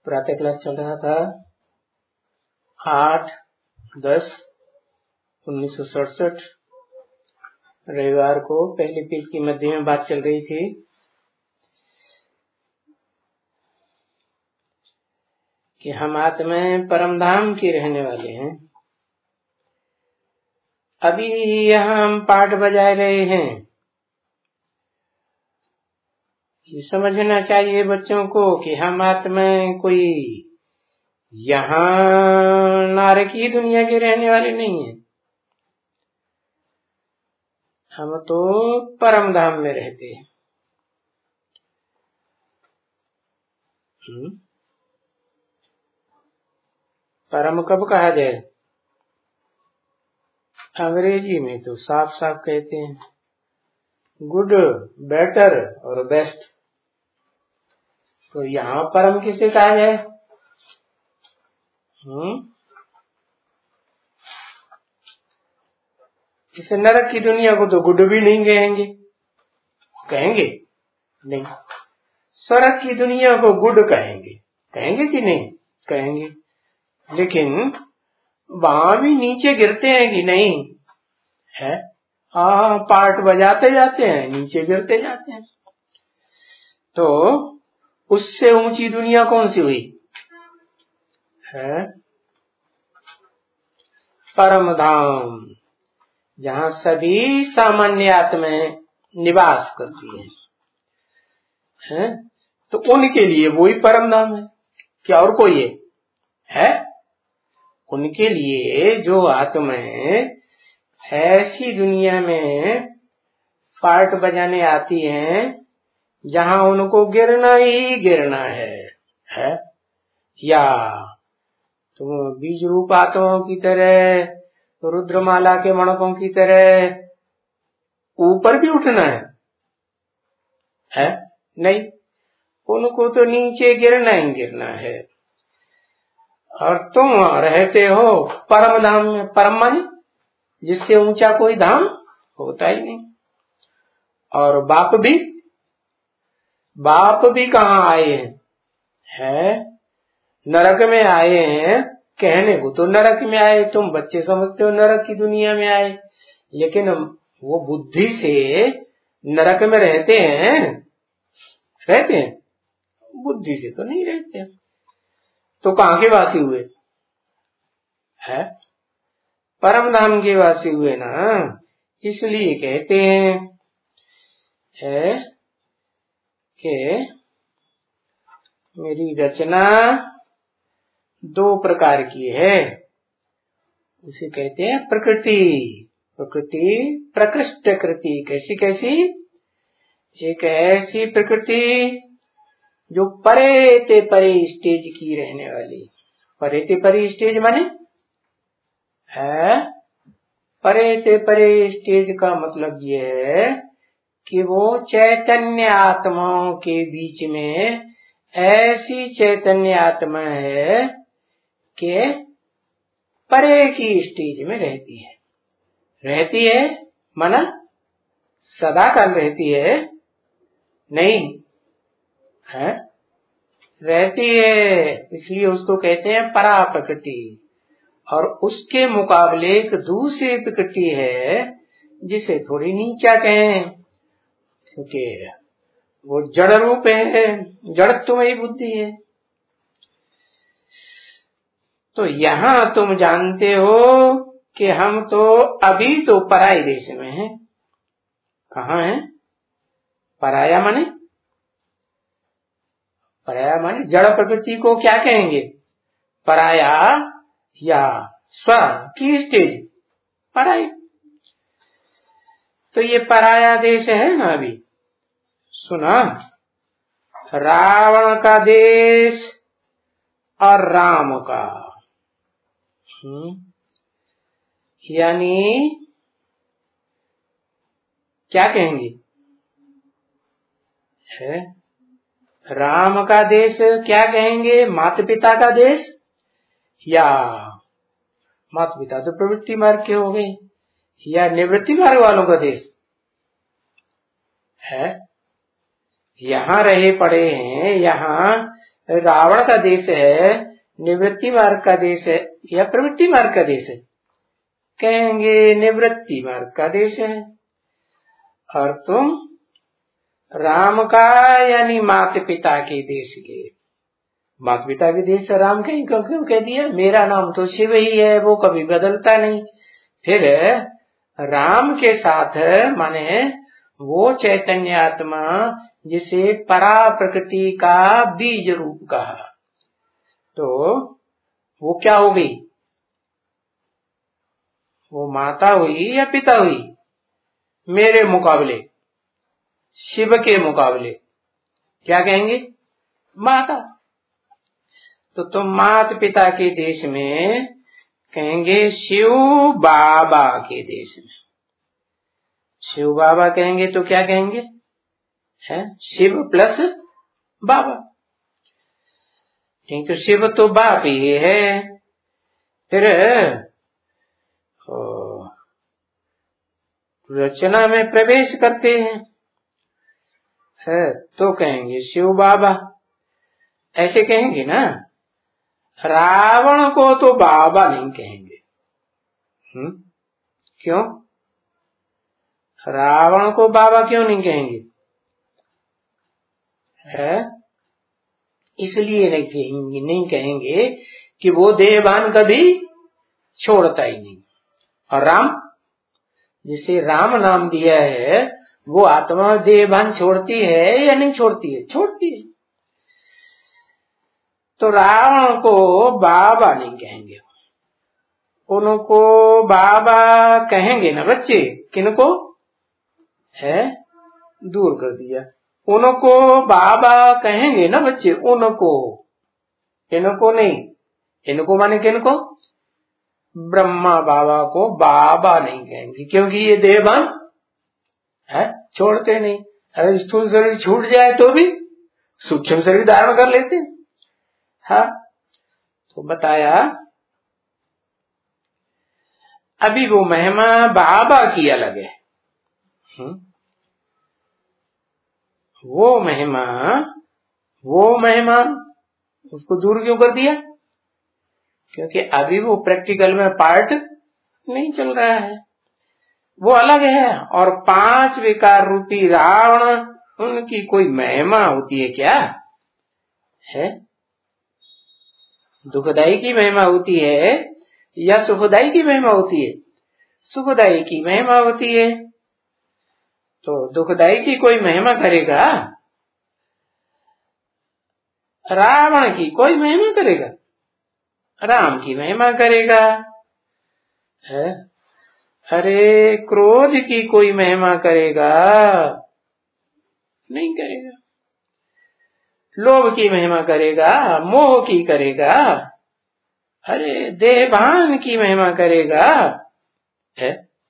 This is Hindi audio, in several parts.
प्रातः क्लास चल रहा था 8/10/1967 रविवार को पहली पीस की मध्य में बात चल रही थी कि हम आत्मा परमधाम के रहने वाले हैं। अभी यहाँ हम पाठ बजा रहे हैं। ये समझना चाहिए बच्चों को कि हम आत्मा कोई यहाँ नारकीय दुनिया के रहने वाले नहीं हैं। हम तो परम धाम में रहते हैं। परम कब कहा जाए? अंग्रेजी में तो साफ साफ कहते हैं गुड, बेटर और बेस्ट। तो यहाँ परम किसे कहा जाए? इसे नरक की दुनिया को तो गुड भी नहीं कहेंगे। कहेंगे नहीं। स्वर्ग की दुनिया को गुड कहेंगे। कहेंगे कि नहीं? कहेंगे। लेकिन वहां भी नीचे गिरते हैं कि नहीं? है। हाँ, पार्ट बजाते जाते हैं, नीचे गिरते जाते हैं। तो उससे ऊंची दुनिया कौन सी हुई? है परम धाम, जहाँ सभी सामान्य आत्माएं निवास करती हैं। तो उनके लिए वही परम धाम है। क्या और कोई है? उनके लिए जो आत्माएं ऐसी दुनिया में पार्ट बजाने आती हैं जहां उनको गिरना ही गिरना है? या तुम बीज रूप आत्माओं की तरह, रुद्रमाला के मणकों की तरह ऊपर भी उठना है? नहीं, उनको तो नीचे गिरना ही गिरना है। और तुम रहते हो परम धाम में। परम माने जिससे ऊंचा कोई धाम होता ही नहीं। और बाप भी कहाँ आए हैं? नरक में आए हैं। कहने को तो नरक में आए, तुम बच्चे समझते हो नरक की दुनिया में आए, लेकिन वो बुद्धि से नरक में रहते हैं? बुद्धि से तो नहीं रहते। तो कहाँ के वासी हुए? है परम धाम के वासी हुए ना। इसलिए कहते हैं है कि मेरी रचना दो प्रकार की है। उसे कहते हैं प्रकृति प्रकृष्ट कृति। कैसी कैसी? एक ऐसी प्रकृति जो परे ते परे स्टेज की रहने वाली। परे ते परे स्टेज माने है? परे ते परे स्टेज का मतलब ये है कि वो चैतन्य आत्माओं के बीच में ऐसी चैतन्य आत्मा है कि परे की स्टेज में रहती है माना सदा काल रहती है? नहीं है, रहती है। इसलिए उसको कहते हैं परा प्रकृति। और उसके मुकाबले एक दूसरी प्रकृति है जिसे थोड़ी नीचा कहें, क्योंकि वो जड़ रूप है, जड़त्वमयी बुद्धि है। तो यहाँ तुम जानते हो कि हम तो अभी तो पराये देश में हैं। कहाँ है? पराया माने जड़ प्रकृति को क्या कहेंगे? पराया या स्व की स्टेज पराई। तो ये पराया देश है ना। अभी सुना, रावण का देश और राम का। यानी क्या कहेंगे? है राम का देश क्या कहेंगे? माता पिता का देश, या माता पिता तो प्रवृत्ति मार्ग के हो गए, या निवृत्ति मार्ग वालों का देश है? यहाँ रहे पड़े हैं, यहाँ रावण का देश है, निवृत्ति मार्ग का देश है या प्रवृत्ति मार्ग का देश है? कहेंगे निवृत्ति मार्ग का देश है। और तुम राम का यानी माता पिता के देश के, माता पिता के देश से राम कहीं क्यों कह दिया? मेरा नाम तो शिव ही है, वो कभी बदलता नहीं। फिर राम के साथ माने वो चैतन्य आत्मा जिसे परा प्रकृति का बीज रूप कहा, तो वो क्या हो गई? वो माता हुई या पिता हुई? मेरे मुकाबले, शिव के मुकाबले क्या कहेंगे? माता। तो तुम माता पिता के देश में कहेंगे शिव बाबा के देश में। शिव बाबा कहेंगे तो क्या कहेंगे? है शिव प्लस बाबा। नहीं तो शिव तो बाप ही है। फिर रचना में प्रवेश करते हैं, है तो कहेंगे शिव बाबा, ऐसे कहेंगे ना। रावण को तो बाबा नहीं कहेंगे। क्यों? रावण को बाबा क्यों नहीं कहेंगे? है इसलिए नहीं कहेंगे कि वो देहभान कभी छोड़ता ही नहीं। और राम, जिसे राम नाम दिया है, वो आत्मा देहभान छोड़ती है या नहीं छोड़ती है? छोड़ती है। तो रावण को बाबा नहीं कहेंगे, उनको बाबा कहेंगे ना बच्चे। किनको? है दूर कर दिया। उनको बाबा कहेंगे ना बच्चे, उनको, इनको नहीं। इनको माने किनको? ब्रह्मा बाबा को बाबा नहीं कहेंगे, क्योंकि ये देहभान है, छोड़ते नहीं। अगर स्थूल शरीर छूट जाए तो भी सूक्ष्म शरीर धारण कर लेते हैं। हाँ, तो बताया अभी वो महिमा बाबा की अलग है। वो महिमा उसको दूर क्यों कर दिया? क्योंकि अभी वो प्रैक्टिकल में पार्ट नहीं चल रहा है, वो अलग है। और 5 विकार रूपी रावण, उनकी कोई महिमा होती है क्या? है दुखदाई की महिमा होती है या सुखदाई की महिमा होती है? सुखदाई की महिमा होती है। तो दुखदाई की कोई महिमा करेगा? रावण की कोई महिमा करेगा? राम की महिमा करेगा। है अरे क्रोध की कोई महिमा करेगा? नहीं करेगा। लोभ की महिमा करेगा? मोह की करेगा? अरे देहभान की महिमा करेगा? है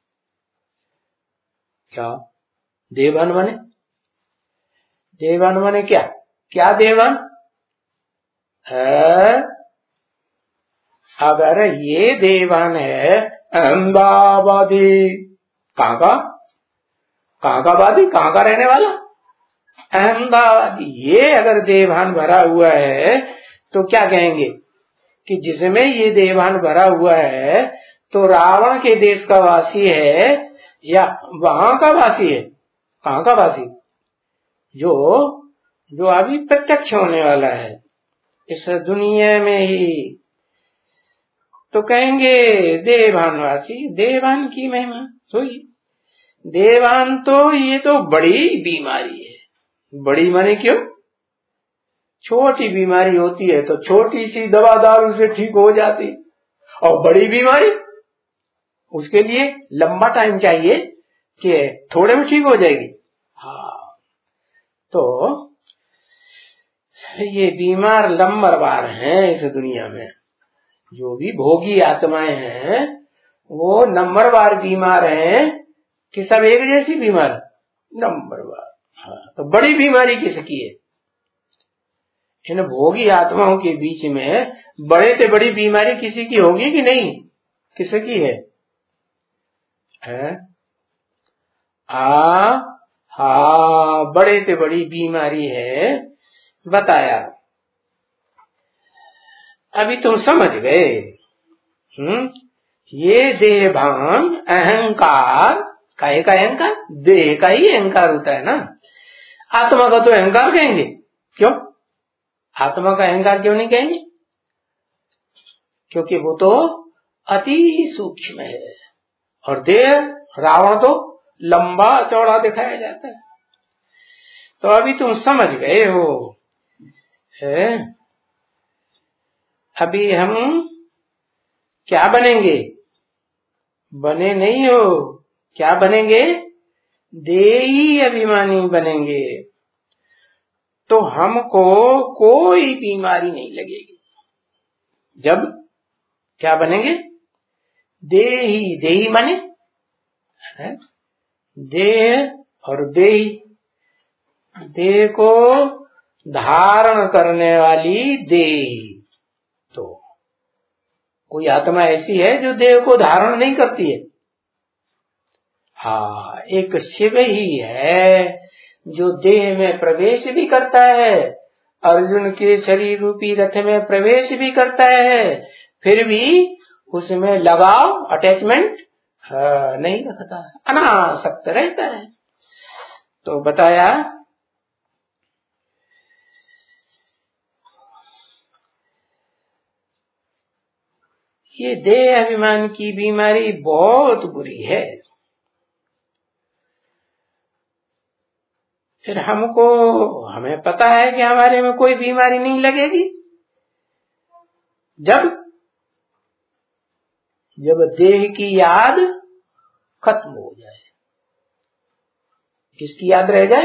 क्या? देहभान माने? देहभान माने क्या? क्या देहभान है? अगर ये देहभान है अहमदाबादी, कहाँ का वादी, कहाँ का रहने वाला? अहमदाबादी। ये अगर देहभान भरा हुआ है तो क्या कहेंगे कि जिसमें ये देहभान भरा हुआ है तो रावण के देश का वासी है या वहां का वासी है? कहाँ का वासी? जो अभी प्रत्यक्ष होने वाला है इस दुनिया में ही। तो कहेंगे देवानवासी, देवान की महिमा हुई। देवान तो ये तो बड़ी बीमारी है। बड़ी माने क्यों? छोटी बीमारी होती है तो छोटी सी दवा दारू से ठीक हो जाती, और बड़ी बीमारी उसके लिए लंबा टाइम चाहिए कि थोड़े में ठीक हो जाएगी। हाँ, तो ये बीमार नंबरवार हैं इस दुनिया में। जो भी भोगी आत्माएं हैं वो नंबरवार बीमार हैं कि सब एक जैसी बीमार? नंबरवार। हाँ, तो बड़ी बीमारी किसकी है? इन भोगी आत्माओं के बीच में बड़े से बड़ी बीमारी किसी की होगी कि नहीं? किसकी है? हाँ, बड़े से बड़ी बीमारी है। बताया अभी तुम समझ गए। ये देह भान अहंकार, काहे का अहंकार? देह का ही अहंकार होता है ना। आत्मा का तो अहंकार कहेंगे, क्यों? आत्मा का अहंकार क्यों नहीं कहेंगे? क्योंकि वो तो अति सूक्ष्म है, और देह रावण तो लंबा चौड़ा दिखाया जाता है। तो अभी तुम समझ गए हो है? अभी हम क्या बनेंगे? बने नहीं हो, क्या बनेंगे? देही अभिमानी बनेंगे। तो हमको कोई बीमारी नहीं लगेगी। जब क्या बनेंगे? देही। देही माने देह और देही, देह को धारण करने वाली देही। तो कोई आत्मा ऐसी है जो देह को धारण नहीं करती है? हाँ, एक शिव ही है जो देह में प्रवेश भी करता है, अर्जुन के शरीर रूपी रथ में प्रवेश भी करता है, फिर भी उसमें लगाव, अटैचमेंट नहीं रखता, अनासक्त रहता है। तो बताया ये देह अभिमान की बीमारी बहुत बुरी है। फिर हमें पता है कि हमारे में कोई बीमारी नहीं लगेगी जब देह की याद खत्म हो जाए। किसकी याद रह जाए?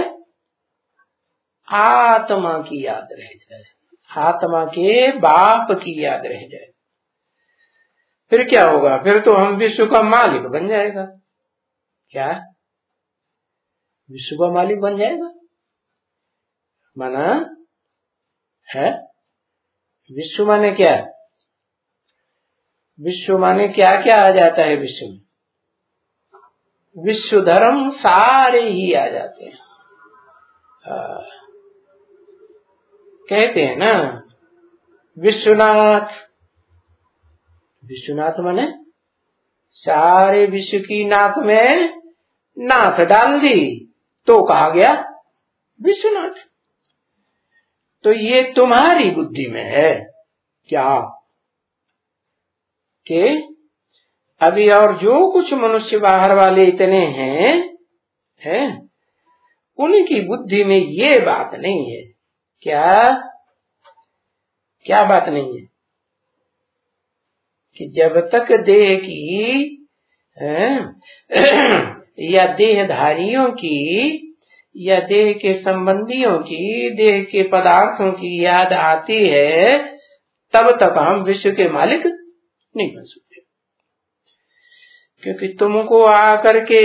आत्मा की याद रह जाए, आत्मा के बाप की याद रह जाए। फिर क्या होगा? फिर तो हम विश्व का मालिक बन जाएगा। क्या? विश्व का मालिक बन जाएगा माना है? विश्व माने क्या? विश्व माने क्या क्या आ जाता है विश्व में? विश्व धर्म सारे ही आ जाते हैं। कहते हैं ना विश्वनाथ। विश्वनाथ माने सारे विश्व की नाक में नाथ डाल दी तो कहा गया विश्वनाथ। तो ये तुम्हारी बुद्धि में है क्या कि अभी और जो कुछ मनुष्य बाहर वाले इतने हैं उनकी बुद्धि में ये बात नहीं है। क्या बात नहीं है? कि जब तक देह की या देहधारियों की या देह के संबंधियों की, देह के पदार्थों की याद आती है, तब तक हम विश्व के मालिक नहीं बन सकते। क्योंकि तुमको आकर के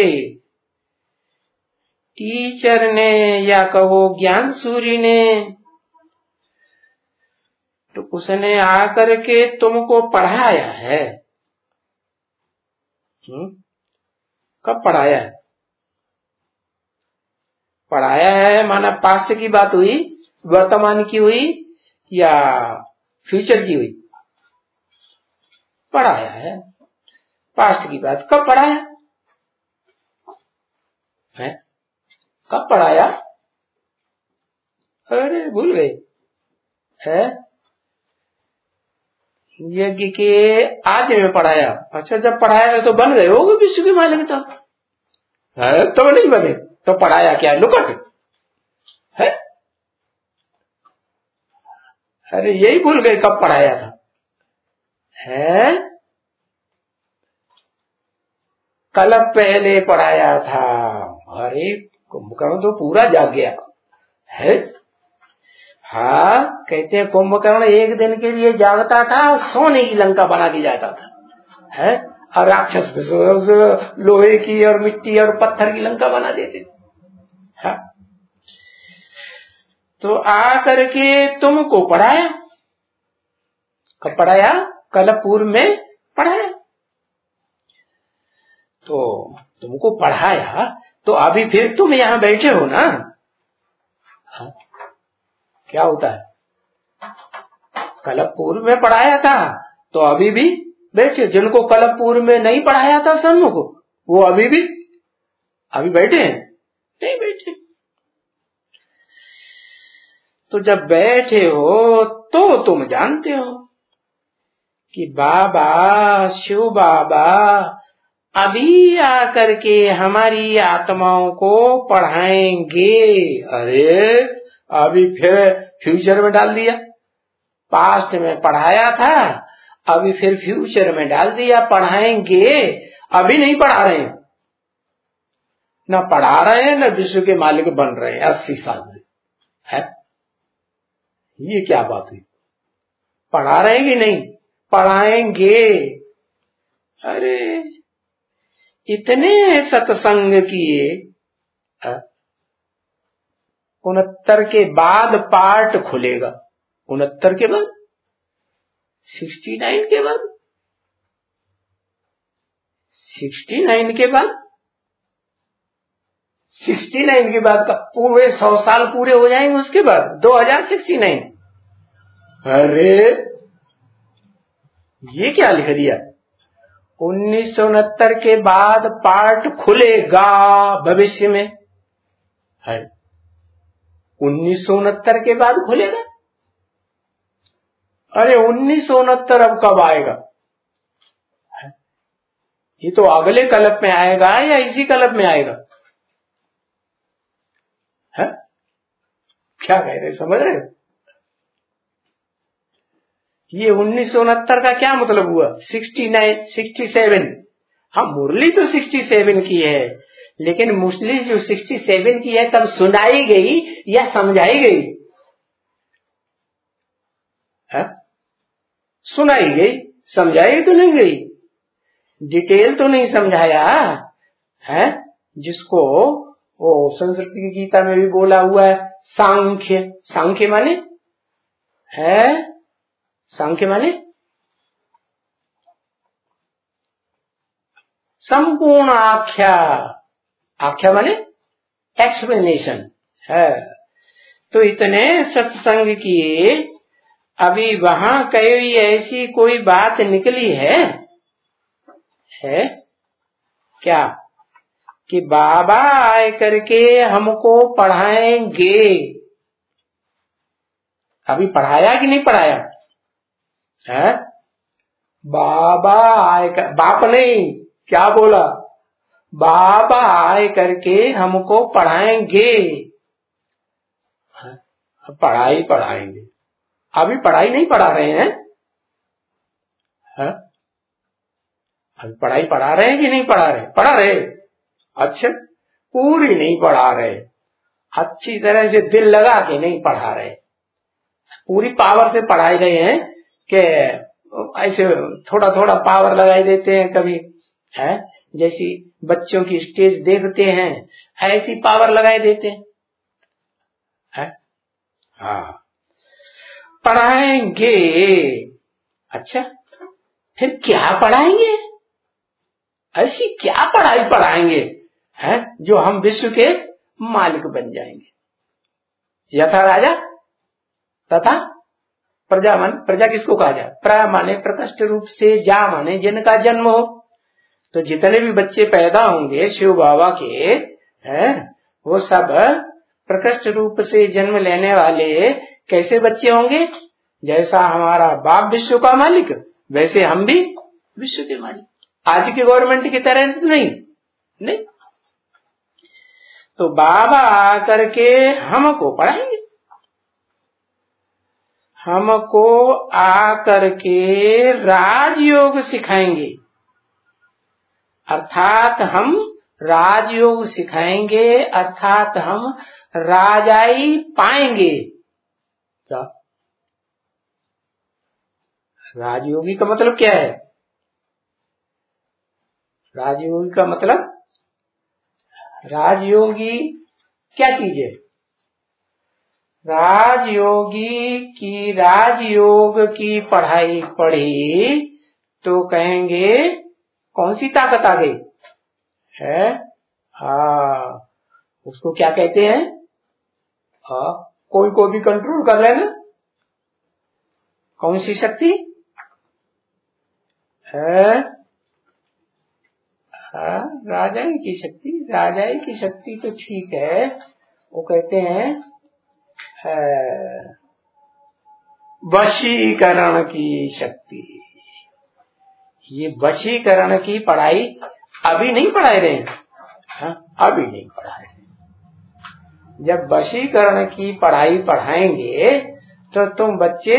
टीचर ने या कहो ज्ञान सूर्य ने, तो उसने आकर के तुमको पढ़ाया है। कब पढ़ाया है? पढ़ाया है माना पास्ट की बात हुई, वर्तमान की हुई या फ्यूचर की हुई? पढ़ाया है पास्ट की बात। कब पढ़ाया है? कब पढ़ाया? अरे भूल गए है? यज्ञ के आज में पढ़ाया। अच्छा, जब पढ़ाया तो बन गए होगे विश्व के मालिक। तो नहीं बने तो पढ़ाया क्या? लुकट है? अरे यही भूल गए कब पढ़ाया था है? कल पहले पढ़ाया था। अरे कुंभकर्ण तो पूरा जाग गया है। हाँ, कहते हैं कुंभकर्ण एक दिन के लिए जागता था, सोने की लंका बना दी जाता था है, और राक्षस लोहे की और मिट्टी और पत्थर की लंका बना देते थे। हाँ? तो आकर के तुमको पढ़ाया। कब पढ़ाया? कल पूर्व में पढ़ाया। तो तुमको पढ़ाया तो अभी फिर तुम यहाँ बैठे हो ना। हाँ? क्या होता है? कल्प पूर्व में पढ़ाया था तो अभी भी बैठे। जिनको कल्प पूर्व में नहीं पढ़ाया था सन्मुख, वो अभी बैठे हैं? नहीं बैठे। तो जब बैठे हो तो तुम जानते हो कि बाबा, शिव बाबा अभी आकर के हमारी आत्माओं को पढ़ाएंगे। अरे अभी फिर फ्यूचर में डाल दिया। पास्ट में पढ़ाया था, अभी फिर फ्यूचर में डाल दिया पढ़ाएंगे। अभी नहीं पढ़ा रहे हैं, न पढ़ा रहे हैं, न विश्व के मालिक बन रहे हैं 80 साल से। है ये क्या बात हुई? पढ़ा रहे हैं कि नहीं? पढ़ाएंगे। अरे इतने सत्संग किए, 69 के बाद पार्ट खुलेगा। 69 के बाद, 69 के बाद, 69 के बाद, 69 के बाद का पूरे 100 साल पूरे हो जाएंगे। उसके बाद 2069। अरे ये क्या लिख दिया? 1969 के बाद पार्ट खुलेगा भविष्य में। है 1969 के बाद खुलेगा। अरे 1969 अब कब आएगा? ये तो अगले कल्प में आएगा या इसी कल्प में आएगा? है क्या कह रहे, समझ रहे? ये 1969 का क्या मतलब हुआ? 69, 67। हाँ मुरली तो 67 की है, लेकिन मुरली जो 67 की है तब सुनाई गई या समझाई गई? है सुनाई गई, समझाई तो नहीं गई। डिटेल तो नहीं समझाया है। जिसको वो संस्कृत की गीता में भी बोला हुआ है, सांख्य। सांख्य माने है, सांख्य माने संपूर्ण आख्या। आख्या माने एक्सप्लेनेशन है। तो इतने सत्संग किए, अभी वहां कई ऐसी कोई बात निकली है क्या कि बाबा आए करके हमको पढ़ाएंगे? अभी पढ़ाया कि नहीं पढ़ाया है? बाबा आए कर, बाप नहीं, क्या बोला? बाबा आए करके हमको पढ़ाएंगे। पढ़ाई पढ़ाएंगे। अभी पढ़ाई नहीं पढ़ा रहे हैं? अभी पढ़ाई पढ़ा रहे हैं कि नहीं पढ़ा रहे? पढ़ा रहे। अच्छा पूरी नहीं पढ़ा रहे, अच्छी तरह से दिल लगा के नहीं पढ़ा रहे। पूरी पावर से पढ़ाई रहे हैं कि ऐसे थोड़ा थोड़ा पावर लगाई देते हैं कभी, है जैसी बच्चों की स्टेज देखते हैं ऐसी पावर लगाई देते हैं। है हाँ पढ़ाएंगे। अच्छा फिर क्या पढ़ाएंगे? ऐसी क्या पढ़ाई पढ़ाएंगे है जो हम विश्व के मालिक बन जाएंगे? यथा राजा तथा प्रजा। मान प्रजा किसको कहा जाए? प्र माने प्रकृष्ट रूप से, जा माने जिनका जन्म हो। तो जितने भी बच्चे पैदा होंगे शिव बाबा के हैं, वो सब प्रकृष्ट रूप से जन्म लेने वाले कैसे बच्चे होंगे? जैसा हमारा बाप विश्व का मालिक, वैसे हम भी विश्व के मालिक। आज की गवर्नमेंट की तरह नहीं। तो बाबा आकर के हमको पढ़ाएंगे, हमको आकर के राजयोग सिखाएंगे। अर्थात हम राजयोग सिखाएंगे, अर्थात हम राजाई पाएंगे। क्या राजयोगी का मतलब क्या है? राजयोगी का मतलब, राजयोगी क्या चीज है? राजयोगी की राजयोग की पढ़ाई पढ़ी तो कहेंगे कौन सी ताकत आ गई है? हाँ उसको क्या कहते हैं? कोई को भी कंट्रोल कर लेना। कौन सी शक्ति है? राजाई की शक्ति। राजाई की शक्ति तो ठीक है, वो कहते हैं वशीकरण की शक्ति। ये वशीकरण की पढ़ाई अभी नहीं पढ़ा रहे हैं, अभी नहीं पढ़ा रहे। जब वशीकरण की पढ़ाई पढ़ाएंगे तो तुम बच्चे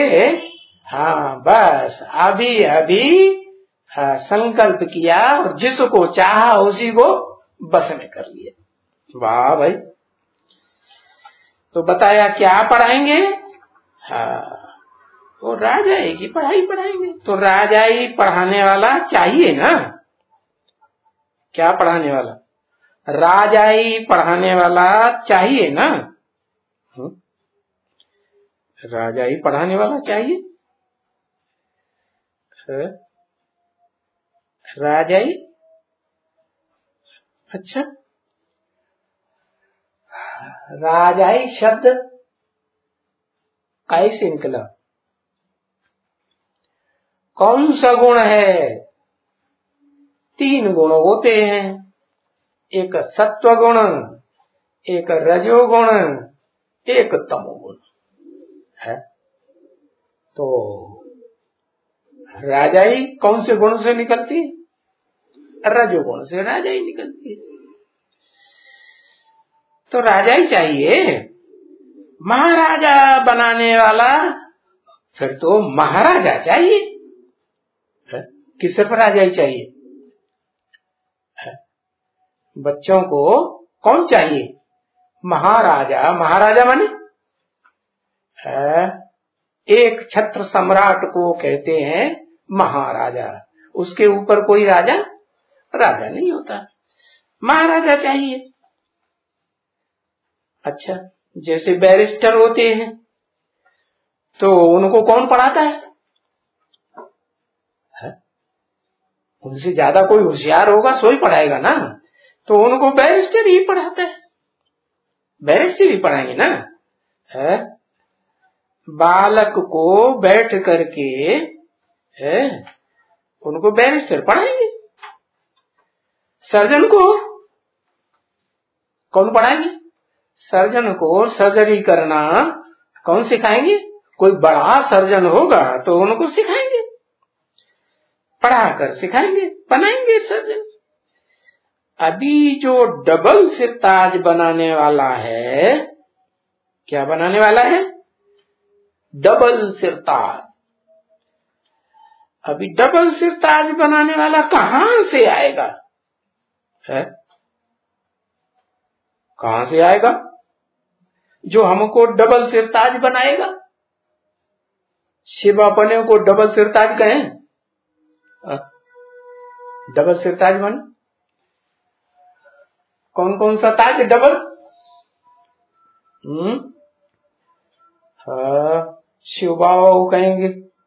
बस अभी अभी संकल्प किया और जिसको चाहा उसी को बस में कर लिया। वाह भाई। तो बताया क्या पढ़ाएंगे? तो राजाई की पढ़ाई पढ़ाएंगे। तो राजाई पढ़ाने वाला चाहिए ना? क्या पढ़ाने वाला? राजाई पढ़ाने वाला चाहिए ना? राजाई पढ़ाने वाला चाहिए। राजाई, अच्छा, राजाई शब्द कैसे निकला? कौन सा गुण है? 3 गुण होते हैं, एक सत्व गुण, एक रजोगुण, एक तमोगुण है। तो राजाई कौन से गुण से निकलती है? रजोगुण से राजाई निकलती है। तो राजाई चाहिए। महाराजा बनाने वाला फिर तो महाराजा चाहिए। किस सिर्फ राजाई चाहिए? बच्चों को कौन चाहिए? महाराजा। महाराजा माने एक छत्र सम्राट को कहते हैं महाराजा। उसके ऊपर कोई राजा राजा नहीं होता, महाराजा चाहिए। अच्छा, जैसे बैरिस्टर होते हैं तो उनको कौन पढ़ाता है? उनसे ज्यादा कोई होशियार होगा सो ही पढ़ाएगा ना। तो उनको बैरिस्टर ही पढ़ाता है, बैरिस्टर ही पढ़ाएंगे ना। बालक को बैठ करके उनको बैरिस्टर पढ़ाएंगे। सर्जन को कौन पढ़ाएंगे? सर्जन को सर्जरी करना कौन सिखाएंगे? कोई बड़ा सर्जन होगा तो उनको सिखाएंगे, पढ़ाकर सिखाएंगे, बनाएंगे सर्जन। अभी जो डबल सिरताज बनाने वाला है, क्या बनाने वाला है? डबल सिरताज। अभी डबल सिरताज बनाने वाला कहां से आएगा? कहां से आएगा जो हमको डबल सिरताज बनाएगा? शिव अपने को डबल सिरताज कहें? डबल सिरताज बन कौन कौन सा ताज डबल? शिव बाबा को कहेंगे।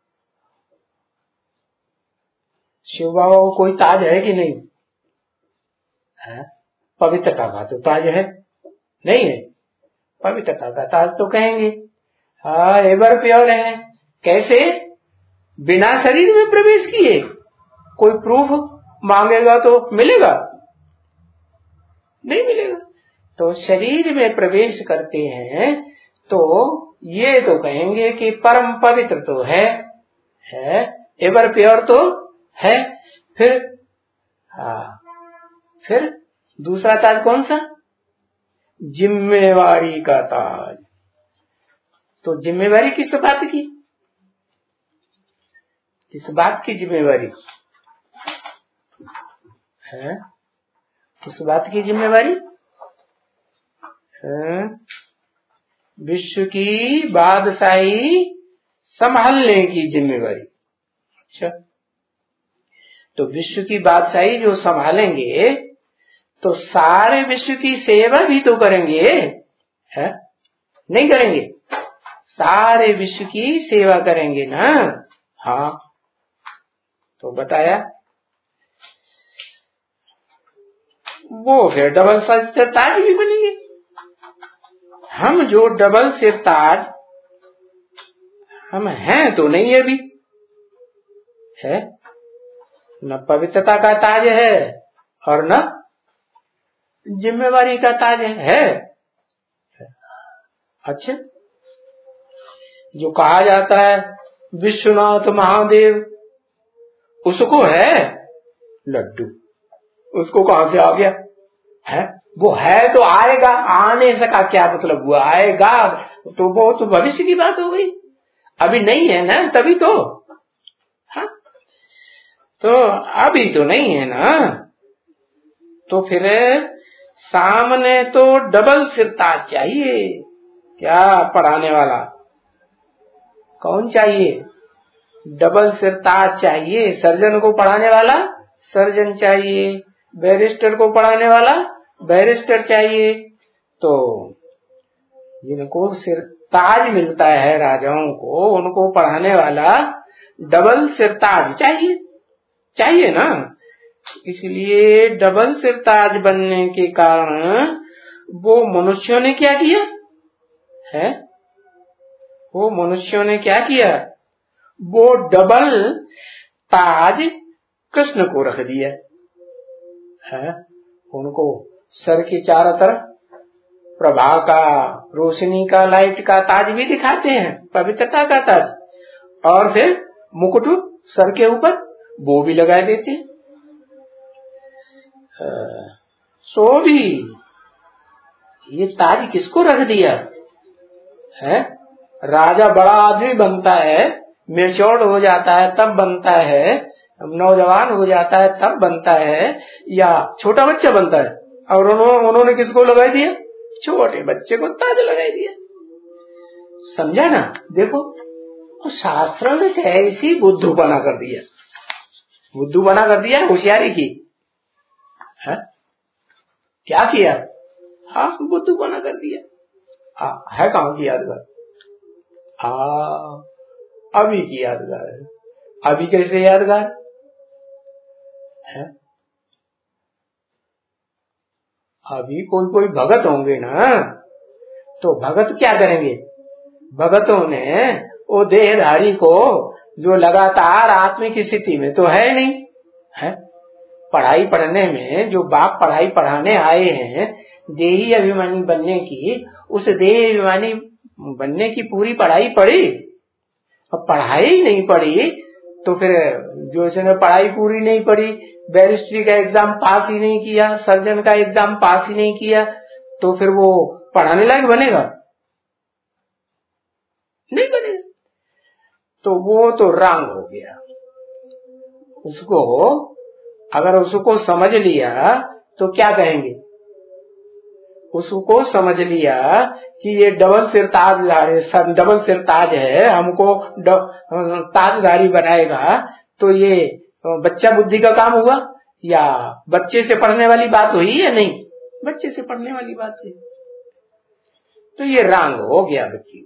शिव बाबा को कोई ताज है कि नहीं है? पवित्रता का तो ताज है नहीं है? पवित्रता का ताज तो कहेंगे। एवर प्योर है। कैसे? बिना शरीर में प्रवेश किए। कोई प्रूफ मांगेगा तो मिलेगा? नहीं मिलेगा। तो शरीर में प्रवेश करते हैं तो ये तो कहेंगे कि परम पवित्र तो है एवर प्योर तो है। फिर दूसरा ताज कौन सा? जिम्मेवारी का ताज। तो जिम्मेवारी किस बात की? किस बात की जिम्मेवारी है? किस बात की जिम्मेवारी? विश्व की बादशाही संभालने की जिम्मेवारी। अच्छा, तो विश्व की बादशाही जो संभालेंगे तो सारे विश्व की सेवा भी तो करेंगे, है? नहीं करेंगे? सारे विश्व की सेवा करेंगे ना। हाँ, तो बताया वो फिर डबल सिरताज भी बनेंगे। हम जो डबल सिरताज हम हैं तो नहीं है भी, है न पवित्रता का ताज है और न जिम्मेवारी का ताज है। अच्छा, जो कहा जाता है विश्वनाथ महादेव, उसको है लड्डू, उसको कहां से आ गया है? वो है तो आएगा, आने से का क्या मतलब हुआ, आएगा तो वो तो भविष्य की बात हो गई, अभी नहीं है ना, तभी तो। हाँ, तो अभी तो नहीं है ना, तो फिर सामने तो डबल सिरताज चाहिए। क्या पढ़ाने वाला कौन चाहिए? डबल सिरताज चाहिए। सर्जन को पढ़ाने वाला सर्जन चाहिए, बैरिस्टर को पढ़ाने वाला बैरिस्टर चाहिए। तो जिनको सिरताज मिलता है राजाओं को, उनको पढ़ाने वाला डबल सिरताज चाहिए, चाहिए ना। इसलिए डबल सिरताज बनने के कारण वो मनुष्यों ने क्या किया है? वो मनुष्यों ने क्या किया? वो डबल ताज कृष्ण को रख दिया है। उनको सर के चारों तरफ प्रभा का, रोशनी का, लाइट का ताज भी दिखाते हैं, पवित्रता का ताज, और फिर मुकुट सर के ऊपर वो भी लगा देते हैं। सो भी ये ताज किसको रख दिया है? राजा बड़ा आदमी बनता है, मैच्योर्ड हो जाता है तब बनता है, नौजवान हो जाता है तब बनता है, या छोटा बच्चा बनता है, और उन्होंने किसको लगा दिया? छोटे बच्चे को ताज लगा दिया। समझा ना? देखो शास्त्रों ने ऐसी बुद्धू बना कर दिया, बुद्धू बना कर दिया, होशियारी की है? क्या किया? हाँ, बुद्धू बना कर दिया। है कहाँ की यादगार? अभी की यादगार है। अभी कैसे यादगार है? अभी कोई भगत होंगे ना, तो भगत क्या करेंगे? भगतों ने वो देहधारी को, जो लगातार आत्मिक स्थिति में तो है नहीं है, पढ़ाई पढ़ने में जो बाप पढ़ाई पढ़ाने आए हैं देही अभिमानी बनने की, उस देही अभिमानी बनने की पूरी पढ़ाई पढ़ी। अब पढ़ाई नहीं पढ़ी तो फिर जो इसने पढ़ाई पूरी नहीं पढ़ी, बैरिस्ट्री का एग्जाम पास ही नहीं किया, सर्जन का एग्जाम पास ही नहीं किया, तो फिर वो पढ़ाने लायक बनेगा? नहीं बनेगा। तो वो तो रंग हो गया। उसको अगर उसको समझ लिया तो क्या कहेंगे? उसको समझ लिया कि ये डबल सिरताज है, हमको ताजधारी बनाएगा, तो ये बच्चा बुद्धि का काम हुआ या बच्चे से पढ़ने वाली बात हुई या नहीं? बच्चे से पढ़ने वाली बात हुई। तो ये रंग हो गया बच्ची।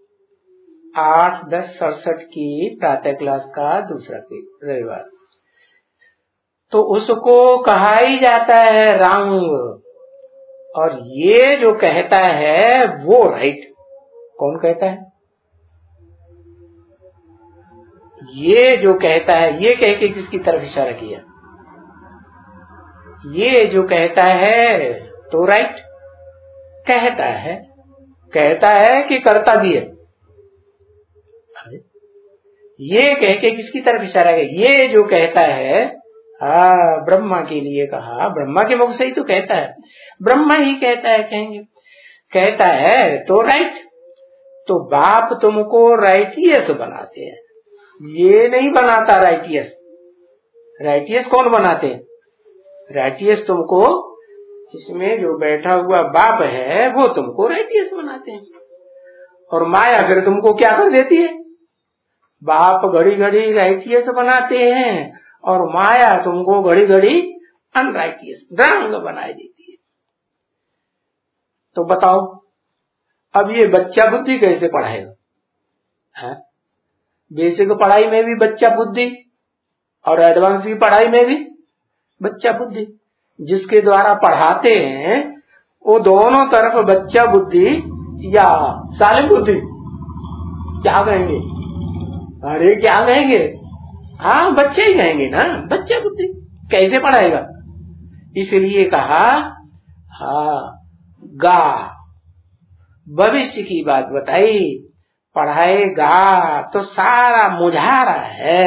8-10-67 की प्रातः क्लास का दूसरा रविवार, तो उसको कहा ही जाता है रंग। और ये जो कहता है वो राइट। कौन कहता है? ये जो कहता है, ये कह के किसकी तरफ इशारा किया? ये जो कहता है तो राइट कहता है कि करता भी है। ये कह के किसकी तरफ इशारा है? ये जो कहता है, ब्रह्मा के लिए कहा, ब्रह्मा के मुख से ही तो कहता है, ब्रह्मा ही कहता है, कहेंगे कहता है तो राइट। तो बाप तुमको राइटियस बनाते हैं, ये नहीं बनाता राइटियस। राइटियस कौन बनाते हैं? राइटियस तुमको, इसमें जो बैठा हुआ बाप है वो तुमको राइटियस बनाते हैं। और माया फिर तुमको क्या कर देती है? बाप घड़ी घड़ी राइटियस बनाते हैं और माया तुमको घड़ी घड़ी अनराइटियस, रंग बनाई देती है। तो बताओ अब ये बच्चा बुद्धि कैसे पढ़ाएगा? है बेसिक पढ़ाई में भी बच्चा बुद्धि और एडवांस की पढ़ाई में भी बच्चा बुद्धि। जिसके द्वारा पढ़ाते हैं वो दोनों तरफ बच्चा बुद्धि या सालिम बुद्धि, क्या कहेंगे? अरे क्या कहेंगे, हाँ बच्चे ही कहेंगे ना, बच्चा बुद्धि कैसे पढ़ाएगा। इसलिए कहा हाँ गा, भविष्य की बात बताई, पढ़ाएगा तो सारा मुझारा है।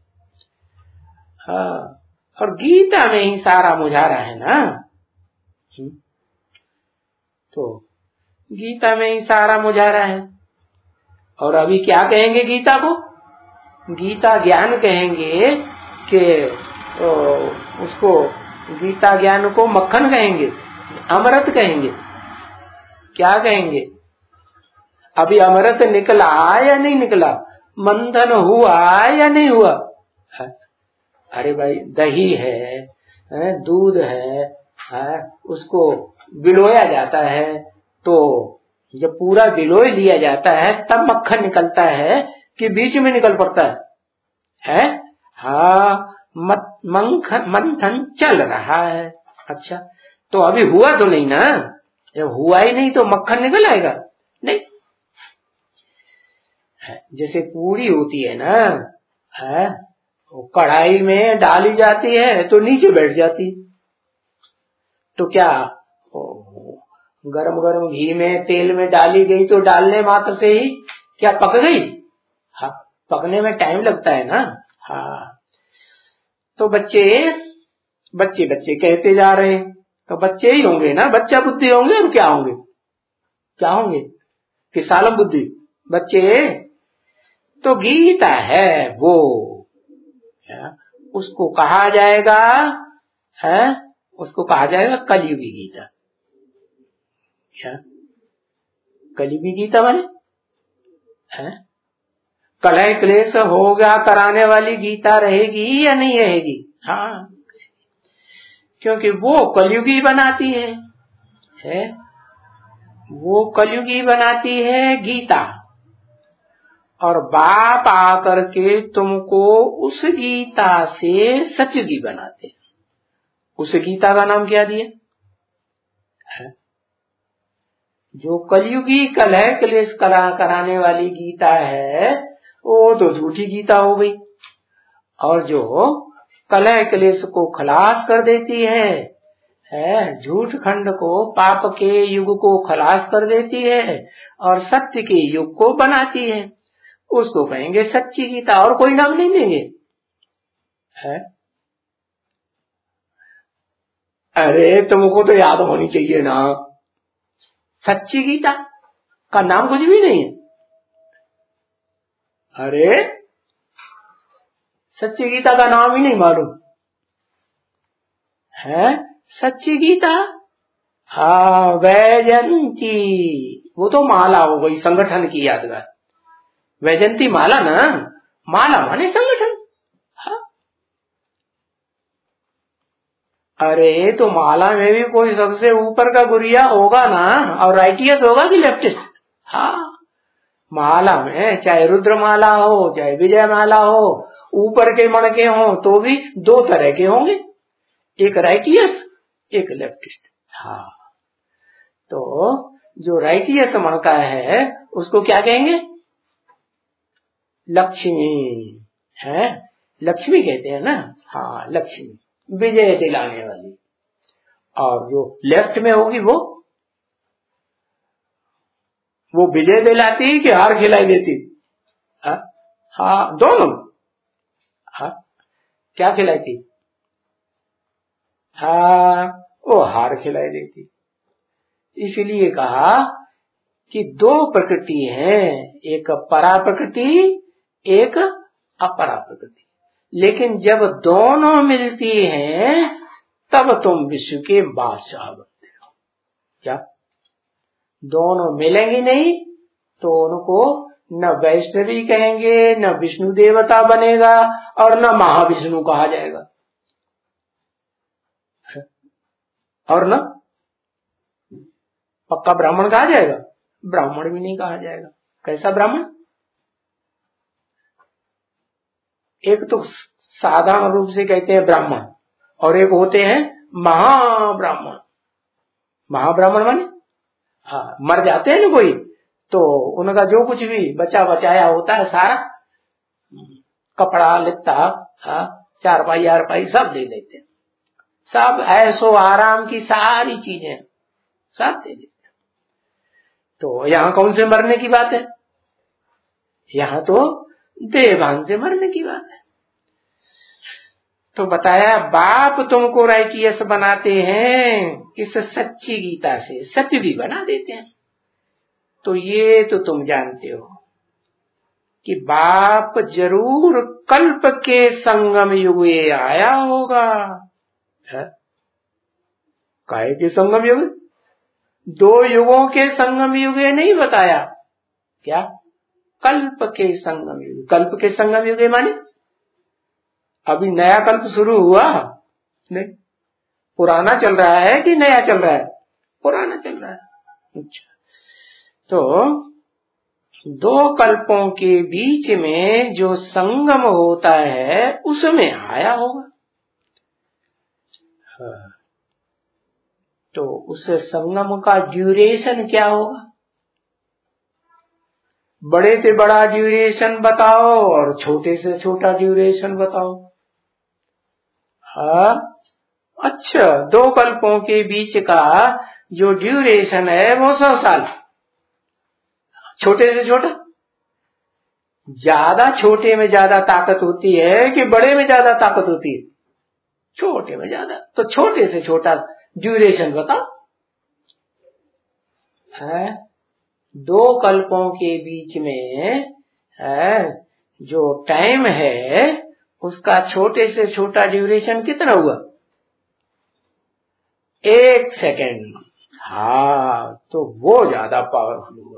हाँ, और गीता में ही सारा मुझारा है ना। तो गीता में ही सारा मुझारा है। और अभी क्या कहेंगे गीता को, गीता ज्ञान कहेंगे कि उसको गीता ज्ञान को मक्खन कहेंगे, अमृत कहेंगे, क्या कहेंगे। अभी अमृत निकला या नहीं निकला, मंथन हुआ या नहीं हुआ। अरे भाई दही है, दूध है, उसको बिलोया जाता है, तो जब पूरा बिलोय लिया जाता है तब मक्खन निकलता है कि बीच में निकल पड़ता है? हाँ, मंथन चल रहा है। अच्छा, तो अभी हुआ तो नहीं ना, जब हुआ ही नहीं तो मक्खन निकल आएगा नहीं। जैसे पूरी होती है ना, है कढ़ाई में डाली जाती है तो नीचे बैठ जाती, तो क्या गरम गरम घी में तेल में डाली गई तो डालने मात्र से ही क्या पक गई। हाँ, पकने में टाइम लगता है ना। हाँ, तो बच्चे बच्चे बच्चे कहते जा रहे हैं, तो बच्चे ही होंगे ना, बच्चा बुद्धि होंगे। और क्या होंगे, क्या होंगे कि सालम बुद्धि बच्चे। तो गीता है वो, उसको कहा जाएगा है, उसको कहा जाएगा कलयुगी गीता। क्या कलयुगी गीता माने है, कलह क्लेश होगा कराने वाली गीता रहेगी या नहीं रहेगी। हाँ, क्योंकि वो कलयुगी बनाती है वो कलयुगी बनाती है गीता, और बाप आकर के तुमको उस गीता से सतयुगी बनाते हैं। उस गीता का नाम क्या दिया है? जो कलयुगी कलह क्लेश कराने वाली गीता है वो तो झूठी गीता हो गई, और जो कलह क्लेश को खलास कर देती है झूठ खंड को, पाप के युग को खलास कर देती है और सत्य के युग को बनाती है, उसको कहेंगे सच्ची गीता, और कोई नाम नहीं देंगे। है अरे तुमको तो याद होनी चाहिए ना, सच्ची गीता का नाम कुछ भी नहीं है। अरे सच्ची गीता का नाम ही नहीं मालूम है। सच्ची गीता हाँ वैजंती, वो तो माला हो गई संगठन की यादगार। वैजंती माला ना, माला माने संगठन। हाँ, अरे तो माला में भी कोई सबसे ऊपर का गुरिया होगा ना, और राइटियस होगा कि लेफ्टिस्ट। हाँ, माला में चाहे रुद्र माला हो चाहे विजय माला हो, ऊपर के मणके हो तो भी दो तरह के होंगे, एक राइटियस एक लेफ्टिस्ट। हाँ, तो जो राइटियस मणका है उसको क्या कहेंगे, लक्ष्मी है, लक्ष्मी कहते हैं ना। हाँ, लक्ष्मी विजय दिलाने वाली। और जो लेफ्ट में होगी वो विजय दिलाती कि हार खिलाई देती। हाँ दोनों। हाँ, क्या खिलाती, हाँ वो हार खिलाई देती। इसलिए कहा कि दो प्रकृति है, एक परा प्रकृति एक अपरा प्रकृति, लेकिन जब दोनों मिलती हैं तब तुम विश्व के बादशाह बनते हो। क्या दोनों मिलेंगी नहीं तो उनको न वैष्णवी कहेंगे, न विष्णु देवता बनेगा, और न महाविष्णु कहा जाएगा, और न पक्का ब्राह्मण कहा जाएगा, ब्राह्मण भी नहीं कहा जाएगा। कैसा ब्राह्मण, एक तो साधारण रूप से कहते हैं ब्राह्मण, और एक होते हैं महाब्राह्मण। महाब्राह्मण माने हाँ, मर जाते हैं ना कोई तो उनका जो कुछ भी बचा बचाया होता है सारा कपड़ा लित्ता, चारपाई आरपाई सब दे देते हैं, सब ऐसो आराम की सारी चीजें सब दे देते हैं। तो यहाँ कौन से मरने की बात है? यहाँ तो देवान से मरने की बात है। तो बताया बाप तुमको राइटियस बनाते हैं इस सच्ची गीता से, सत्य भी बना देते हैं। तो ये तो तुम जानते हो कि बाप जरूर कल्प के संगम युग आया होगा। काहे के संगम युग? 2 युगों के संगम युग नहीं बताया क्या? कल्प के संगम युग। कल्प के संगम युग माने अभी नया कल्प शुरू हुआ नहीं, पुराना चल रहा है कि नया चल रहा है? पुराना चल रहा है। अच्छा, तो 2 कल्पों के बीच में जो संगम होता है उसमें आया होगा। तो उस संगम का ड्यूरेशन क्या होगा? बड़े से बड़ा ड्यूरेशन बताओ और छोटे से छोटा ड्यूरेशन बताओ। अच्छा, 2 कल्पों के बीच का जो ड्यूरेशन है वो 100 साल। छोटे से छोटा? ज्यादा छोटे में ज्यादा ताकत होती है कि बड़े में ज्यादा ताकत होती है? छोटे में ज्यादा। तो छोटे से छोटा ड्यूरेशन बताओ। 2 कल्पों के बीच में जो टाइम है उसका छोटे से छोटा ड्यूरेशन कितना हुआ? 1 सेकेंड। तो वो ज्यादा पावरफुल हुआ।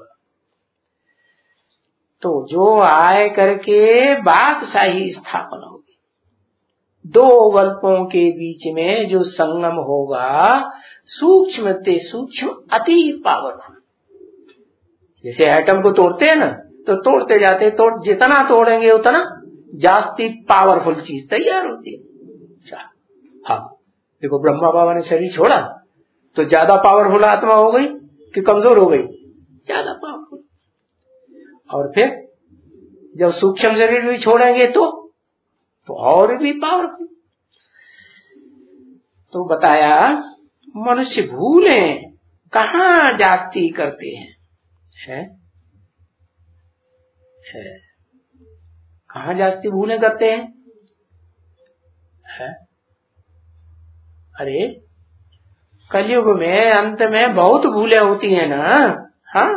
तो जो आए करके बादशाही स्थापना होगी। 2 कल्पों के बीच में जो संगम होगा सूक्ष्म ते सूक्ष्म अति पावरफुल। जैसे एटम को तोड़ते हैं ना, तो तोड़ते जाते जितना तोड़ेंगे उतना जास्ती पावरफुल चीज तैयार होती है। हाँ, देखो ब्रह्मा बाबा ने शरीर छोड़ा तो ज्यादा पावरफुल आत्मा हो गई कि कमजोर हो गई? ज्यादा पावरफुल। और फिर जब सूक्ष्म शरीर भी छोड़ेंगे तो और भी पावरफुल। तो बताया मनुष्य भूलें कहाँ जास्ती करते हैं, कहाँ जास्ती भूलें करते हैं? अरे कलयुग में अंत में बहुत भूलें होती है ना। हाँ,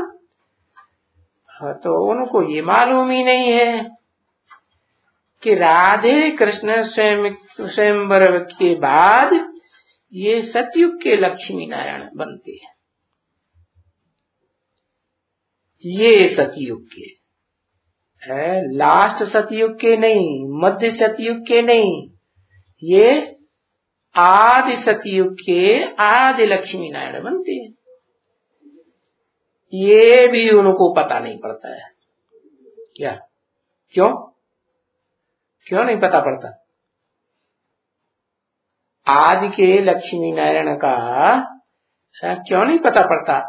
तो उनको ये मालूम ही नहीं है कि राधे कृष्ण स्वयंवर के बाद ये सतयुग के लक्ष्मी नारायण बनते हैं। ये सतयुग के है, लास्ट सतयुग के नहीं, मध्य सतयुग के नहीं, ये आदि सतयुग के आदि लक्ष्मी नारायण बनते हैं। ये भी उनको पता नहीं पड़ता है क्या? क्यों नहीं पता पड़ता? आदि के लक्ष्मी नारायण का क्यों नहीं पता पड़ता?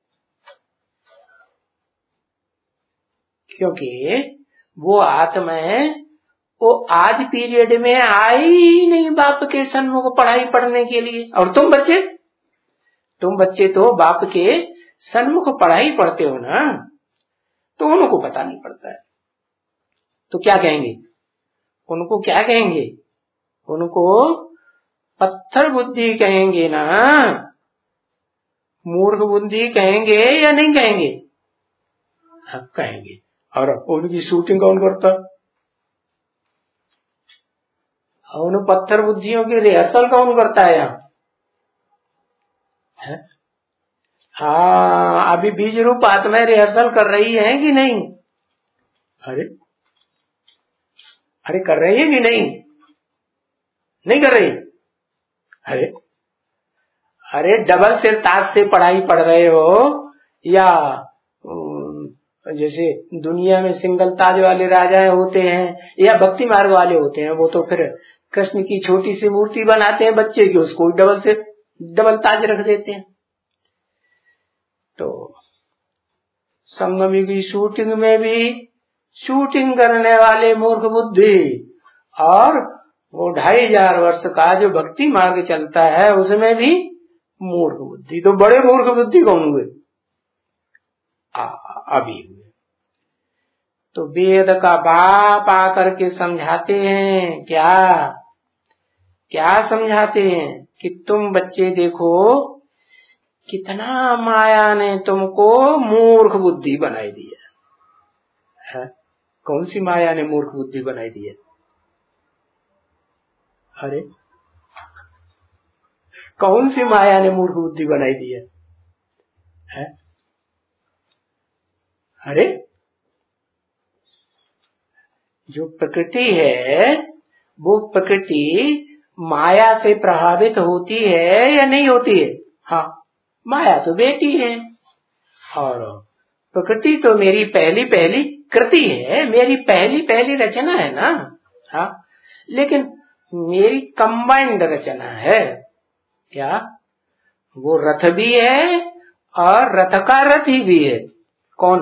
क्योंकि वो आत्माएं वो आज पीरियड में आई ही नहीं बाप के सन्मुख पढ़ाई पढ़ने के लिए। और तुम बच्चे तो बाप के सन्मुख पढ़ाई पढ़ते हो ना, तो उनको पता नहीं पड़ता है। तो क्या कहेंगे? उनको क्या कहेंगे? उनको पत्थर बुद्धि कहेंगे ना, मूर्ख बुद्धि कहेंगे या नहीं कहेंगे? हाँ, कहेंगे। और उनकी शूटिंग कौन करता? उन पत्थर बुद्धियों की रिहर्सल कौन करता है यहाँ? हाँ, अभी बीज रूप आत्माएं रिहर्सल कर रही है कि नहीं? अरे कर रही है कि नहीं कर रही? अरे डबल सिर ताज से पढ़ाई पढ़ रहे हो या जैसे दुनिया में सिंगल ताज वाले राजा होते हैं या भक्ति मार्ग वाले होते हैं, वो तो फिर कृष्ण की छोटी सी मूर्ति बनाते हैं बच्चे की, उसको डबल ताज रख देते हैं। तो संगम की शूटिंग में भी शूटिंग करने वाले मूर्ख बुद्धि, और वो 2500 वर्ष का जो भक्ति मार्ग चलता है उसमें भी मूर्ख बुद्धि। तो बड़े मूर्ख बुद्धि कौन हुए? अभी हुए। तो वेद का बाप आकर के समझाते हैं, क्या समझाते हैं कि तुम बच्चे देखो कितना माया ने तुमको मूर्ख बुद्धि बनाई दी है। कौन सी माया ने मूर्ख बुद्धि बनाई दी है? अरे कौन सी माया ने मूर्ख बुद्धि बनाई दी है? अरे जो प्रकृति है वो प्रकृति माया से प्रभावित होती है या नहीं होती है? हाँ, माया तो बेटी है, और प्रकृति तो मेरी पहली पहली कृति है, मेरी पहली पहली रचना है ना। हाँ, लेकिन मेरी कंबाइंड रचना है। क्या? वो रथ भी है और रथ का रथी भी है। कौन?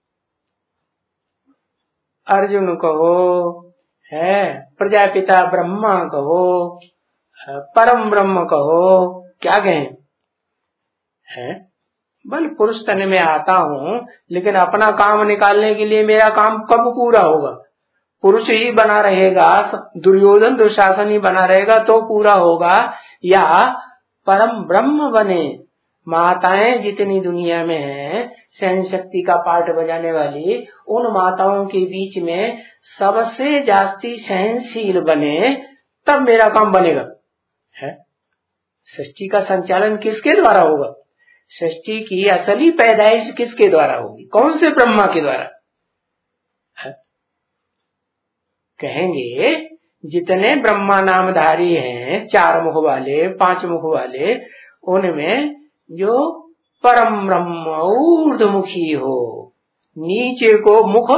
अर्जुन कहो, है प्रजापिता ब्रह्मा कहो, परम ब्रह्म कहो, क्या कहें? है बल पुरुष तन में आता हूँ, लेकिन अपना काम निकालने के लिए मेरा काम कब पूरा होगा? पुरुष ही बना रहेगा, दुर्योधन दुशासन ही बना रहेगा तो पूरा होगा, या परम ब्रह्म बने। माताएं जितनी दुनिया में हैं, सहन शक्ति का पाठ बजाने वाली, उन माताओं के बीच में सबसे जास्ती सहनशील बने, तब मेरा काम बनेगा। है सृष्टि का संचालन किसके द्वारा होगा? सृष्टि की असली पैदाइश किसके द्वारा होगी? कौन से ब्रह्मा के द्वारा? है? कहेंगे जितने ब्रह्मा नामधारी हैं, 4 मुख वाले, 5 मुख वाले, उनमें जो परम ब्रह्म ऊर्ध्वमुखी हो, नीचे को मुख,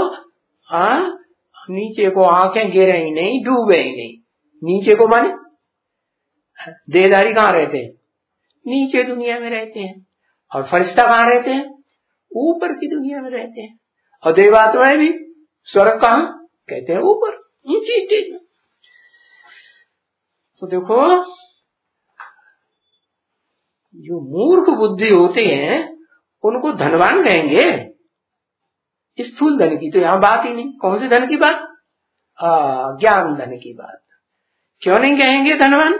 नीचे को आंखें गिरे ही नहीं, डूबे ही नहीं। नीचे को माने देहधारी कहाँ रहते हैं? नीचे दुनिया में रहते हैं। और फरिश्ता कहाँ रहते हैं? ऊपर की दुनिया में रहते हैं। और देवात्माएं भी स्वर्ग कहाँ? कहते हैं ऊपर, ऊंची स्टेज में। तो देखो, जो मूर्ख बुद्धि होते हैं उनको धनवान कहेंगे। स्थूल धन की तो यहाँ बात ही नहीं। कौन से धन की बात? ज्ञान धन की बात। क्यों नहीं कहेंगे धनवान?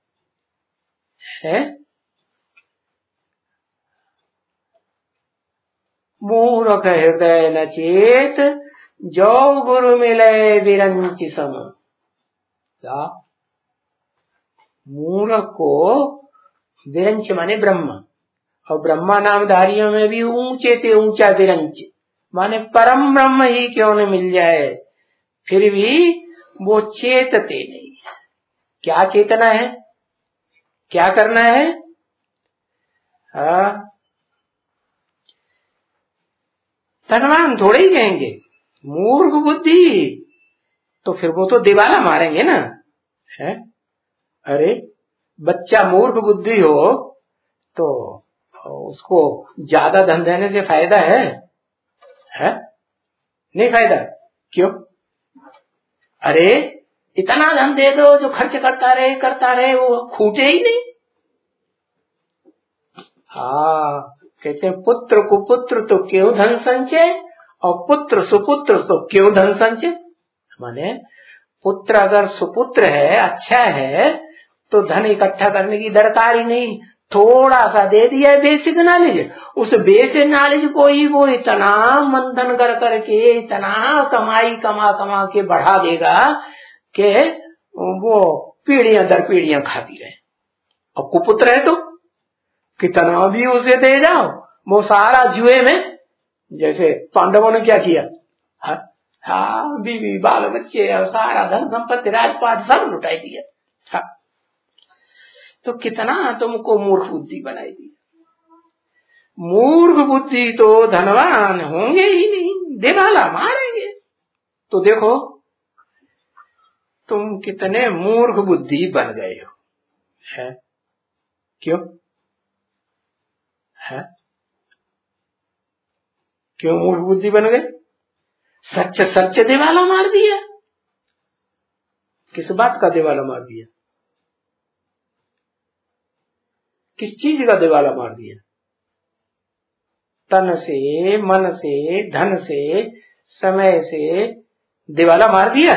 है मूर्ख हृदय न चेत, जो गुरु मिले विरंच सम। क्या? मूर्ख को विरंच माने ब्रह्मा, और ब्रह्मा नामधारियों में भी ऊंचे से ऊंचा विरंच माने परम ब्रह्म ही क्यों न मिल जाए, फिर भी वो चेतते नहीं। क्या चेतना है? क्या करना है? धनवान थोड़े ही कहेंगे। मूर्ख बुद्धि तो फिर वो तो दिवाला मारेंगे ना। है अरे बच्चा मूर्ख बुद्धि हो तो उसको ज्यादा धन देने से फायदा है? नहीं फायदा। क्यों? अरे इतना धन दे दो जो खर्च करता रहे वो खूटे ही नहीं। कहते हैं पुत्र कुपुत्र तो क्यों धन संचय, और पुत्र सुपुत्र तो क्यों धन संचय। माने पुत्र अगर सुपुत्र है, अच्छा है, तो धन इकट्ठा करने की दरकार ही नहीं। थोड़ा सा दे दिया है बेसिक नॉलेज, उस बेसिक नॉलेज को ही वो इतना मंथन कर करके इतना कमा के बढ़ा देगा कि वो पीढ़ियां दर पीढ़ियां खाती रहे। और कुपुत्र है तो कितना भी उसे दे जाओ, वो सारा जुए में, जैसे पांडवों ने क्या किया, बीवी बाल बच्चे और सारा धन संपत्ति राजपाट सब लुटाई दिया। तो कितना तुमको मूर्ख बुद्धि बनाई दी। मूर्ख बुद्धि तो धनवान होंगे ही नहीं, दिवाला मारेंगे। तो देखो तुम कितने मूर्ख बुद्धि बन गए हो। है क्यों? है क्यों मूर्ख बुद्धि बन गए? सच सच दिवाला मार दिया। किस बात का दिवाला मार दिया? किस चीज का दिवाला मार दिया? तन से, मन से, धन से, समय से दिवाला मार दिया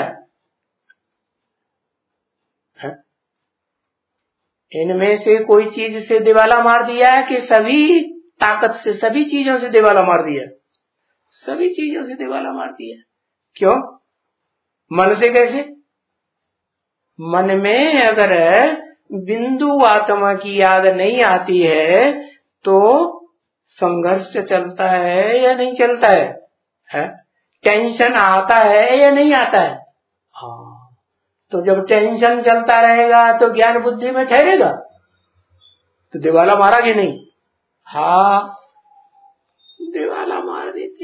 है? इनमें से कोई चीज से दिवाला मार दिया है कि सभी ताकत से, सभी चीजों से दिवाला मार दिया? सभी चीजों से दिवाला मार दिया। क्यों? मन से कैसे? मन में अगर बिंदु आत्मा की याद नहीं आती है तो संघर्ष चलता है या नहीं चलता है? टेंशन आता है या नहीं आता है? हाँ, तो जब टेंशन चलता रहेगा तो ज्ञान बुद्धि में ठहरेगा, तो दिवाला मारा कि नहीं? हाँ, दिवाला मार देते।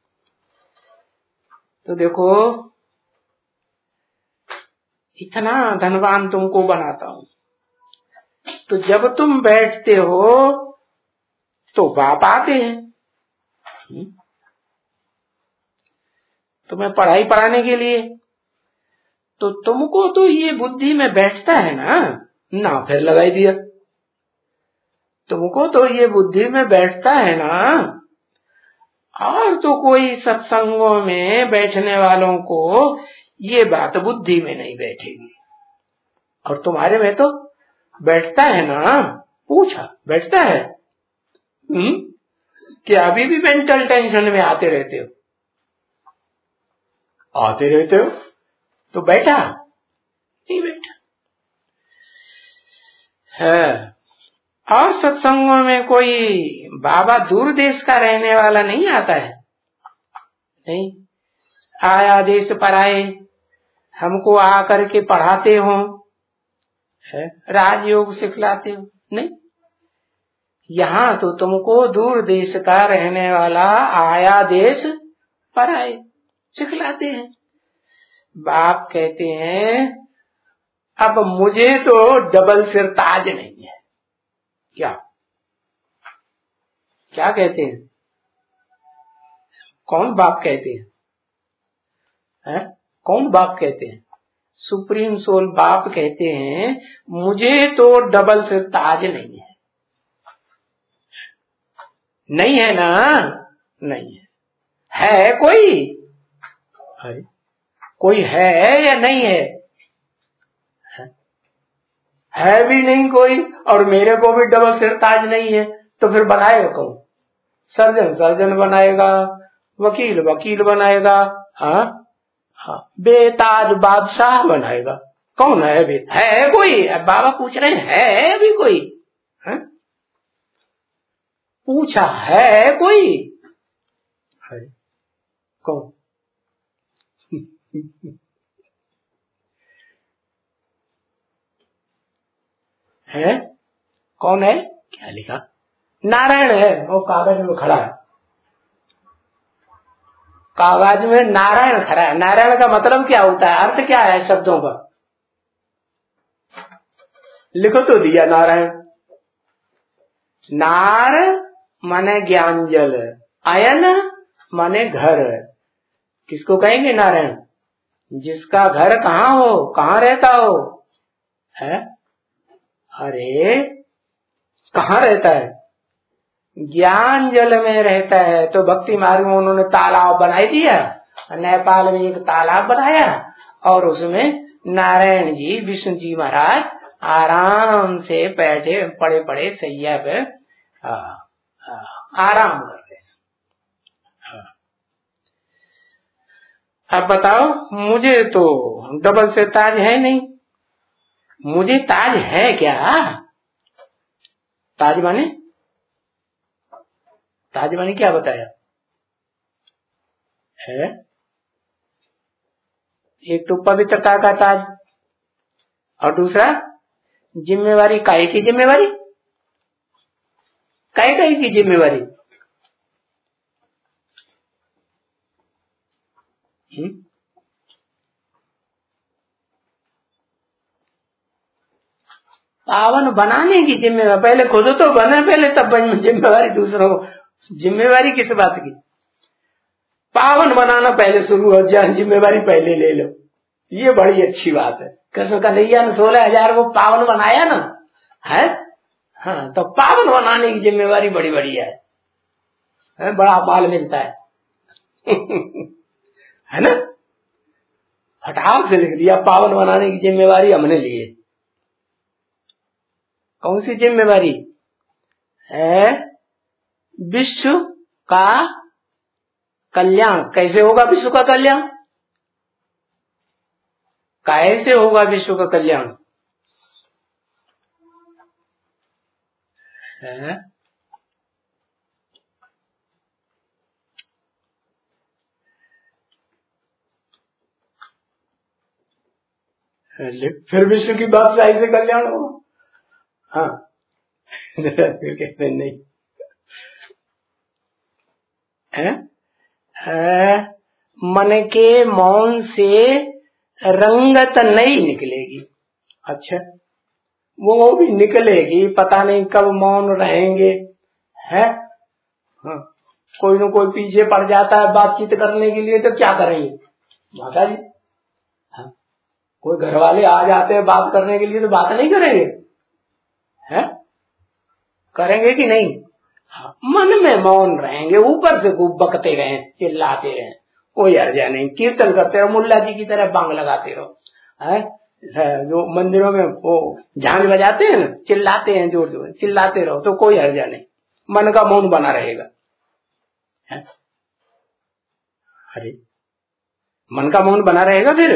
तो देखो, इतना धनवान तुमको बनाता हूं, तो जब तुम बैठते हो तो बाप आते हैं तुम्हें पढ़ाई पढ़ाने के लिए, तो तुमको तो ये बुद्धि में बैठता है ना, फिर लगाई दिया। तुमको तो ये बुद्धि में बैठता है ना, और तो कोई सत्संगों में बैठने वालों को ये बात बुद्धि में नहीं बैठेगी, और तुम्हारे में तो बैठता है ना। पूछा, बैठता है? क्या अभी भी मेंटल टेंशन में आते रहते हो? आते रहते हो, तो बैठा नहीं? बैठा है। और सत्संगों में कोई बाबा दूर देश का रहने वाला नहीं आता है, नहीं आया देश पर आए, हमको आकर के पढ़ाते हो, राजयोग सिखलाते हो, नहीं। यहाँ तो तुमको दूर देश का रहने वाला आया देश पर आए सिखलाते हैं। बाप कहते हैं अब मुझे तो डबल सिर ताज नहीं है। क्या क्या कहते हैं? कौन बाप कहते हैं? कौन बाप कहते हैं? सुप्रीम सोल बाप कहते हैं मुझे तो डबल सिर ताज नहीं है। नहीं है ना? नहीं है कोई? कोई है या नहीं है? है भी नहीं कोई, और मेरे को भी डबल सिर ताज नहीं है, तो फिर बनाएगा कौन? सर्जन सर्जन बनाएगा, वकील वकील बनाएगा, हाँ हाँ, बेताज बादशाह बनाएगा। कौन है अभी? है कोई? बाबा पूछ रहे हैं, है अभी कोई? है? पूछा, है कोई? है कौन? है कौन है? क्या लिखा? नारायण है, वो कागज में खड़ा है। कागज में नारायण खड़ा है। नारायण का मतलब क्या होता है? अर्थ क्या है शब्दों का? लिखो तो दिया नारायण। नार माने ज्ञान जल, अयन माने घर। किसको कहेंगे नारायण? जिसका घर कहाँ हो, कहाँ रहता हो, है? अरे कहाँ रहता है? ज्ञान जल में रहता है। तो भक्ति मार्ग में उन्होंने तालाब बनाई दिया, नेपाल में एक तालाब बनाया, और उसमें नारायण जी, विष्णु जी महाराज आराम से बैठे, पड़े पड़े सैया पे आराम कर रहे हैं। अब बताओ, मुझे तो डबल से ताज है नहीं। मुझे ताज है क्या? ताज माने, ताज माने क्या बताया है? एक तो पवित्रता का ताज, और दूसरा जिम्मेवारी। काहे की जिम्मेवारी? काहे की जिम्मेवारी? पावन बनाने की जिम्मेवारी। पहले खुद तो बने, पहले तब जिम्मेवारी दूसरों को। जिम्मेवारी किस बात की? पावन बनाना पहले शुरू हो जाए, जिम्मेवारी पहले ले लो, ये बड़ी अच्छी बात है। कृष्ण कन्हैया ने 16,000 को पावन बनाया ना, है? हाँ, तो पावन बनाने की जिम्मेवारी बड़ी बढ़िया है, बड़ा माल मिलता है। है ना? फटाक से लिख दिया, पावन बनाने की जिम्मेवारी हमने ली है। कौन सी जिम्मेवारी है? विश्व का कल्याण। कैसे होगा विश्व का कल्याण? कैसे होगा विश्व का कल्याण? है? फिर विश्व की बादशाही से कल्याण होगा। हाँ। फिर कहते नहीं है? मन के मौन से रंगत नहीं निकलेगी। अच्छा, वो भी निकलेगी, पता नहीं कब मौन रहेंगे, है? हाँ। कोई न कोई पीछे पड़ जाता है बातचीत करने के लिए, तो क्या करेंगे माता जी? हाँ। कोई घर वाले आ जाते हैं बात करने के लिए, तो बात नहीं करेंगे, है? करेंगे कि नहीं? हाँ। मन में मौन रहेंगे, ऊपर से खूब बकते रहे, चिल्लाते रहे, कोई अर्जा नहीं, कीर्तन करते रहो, मुल्ला जी की तरह बांग लगाते रहो, है? जो मंदिरों में वो झांझ बजाते हैं ना, चिल्लाते हैं, जोर जोर चिल्लाते रहो, तो कोई हर्जा नहीं, मन का मौन बना रहेगा, है? अरे मन का मौन बना रहेगा, फिर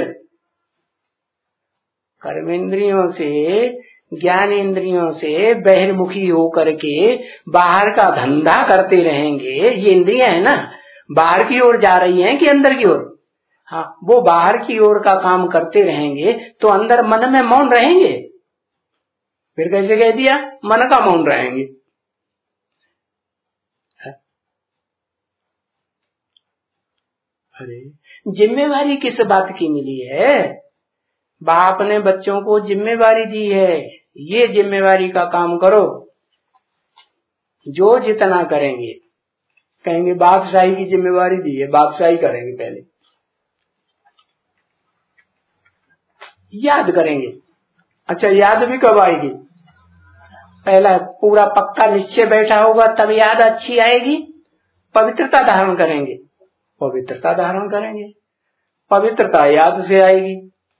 कर्मेंद्रियों से, ज्ञान इंद्रियों से बहिर्मुखी होकर के बाहर का धंधा करते रहेंगे। ये इंद्रियां है ना, बाहर की ओर जा रही हैं कि अंदर की ओर? हाँ, वो बाहर की ओर का काम करते रहेंगे, तो अंदर मन में मौन रहेंगे। फिर कैसे कह दिया? मन का मौन रहेंगे। अरे जिम्मेवारी किस बात की मिली है? बाप ने बच्चों को जिम्मेवारी दी है, ये जिम्मेवारी का काम करो। जो जितना करेंगे, कहेंगे बादशाही की जिम्मेवारी दी है, बादशाही करेंगे, पहले याद करेंगे। अच्छा, याद भी कब आएगी? पहला पूरा पक्का निश्चय बैठा होगा, तब याद अच्छी आएगी। पवित्रता धारण करेंगे, पवित्रता धारण करेंगे, पवित्रता याद से आएगी।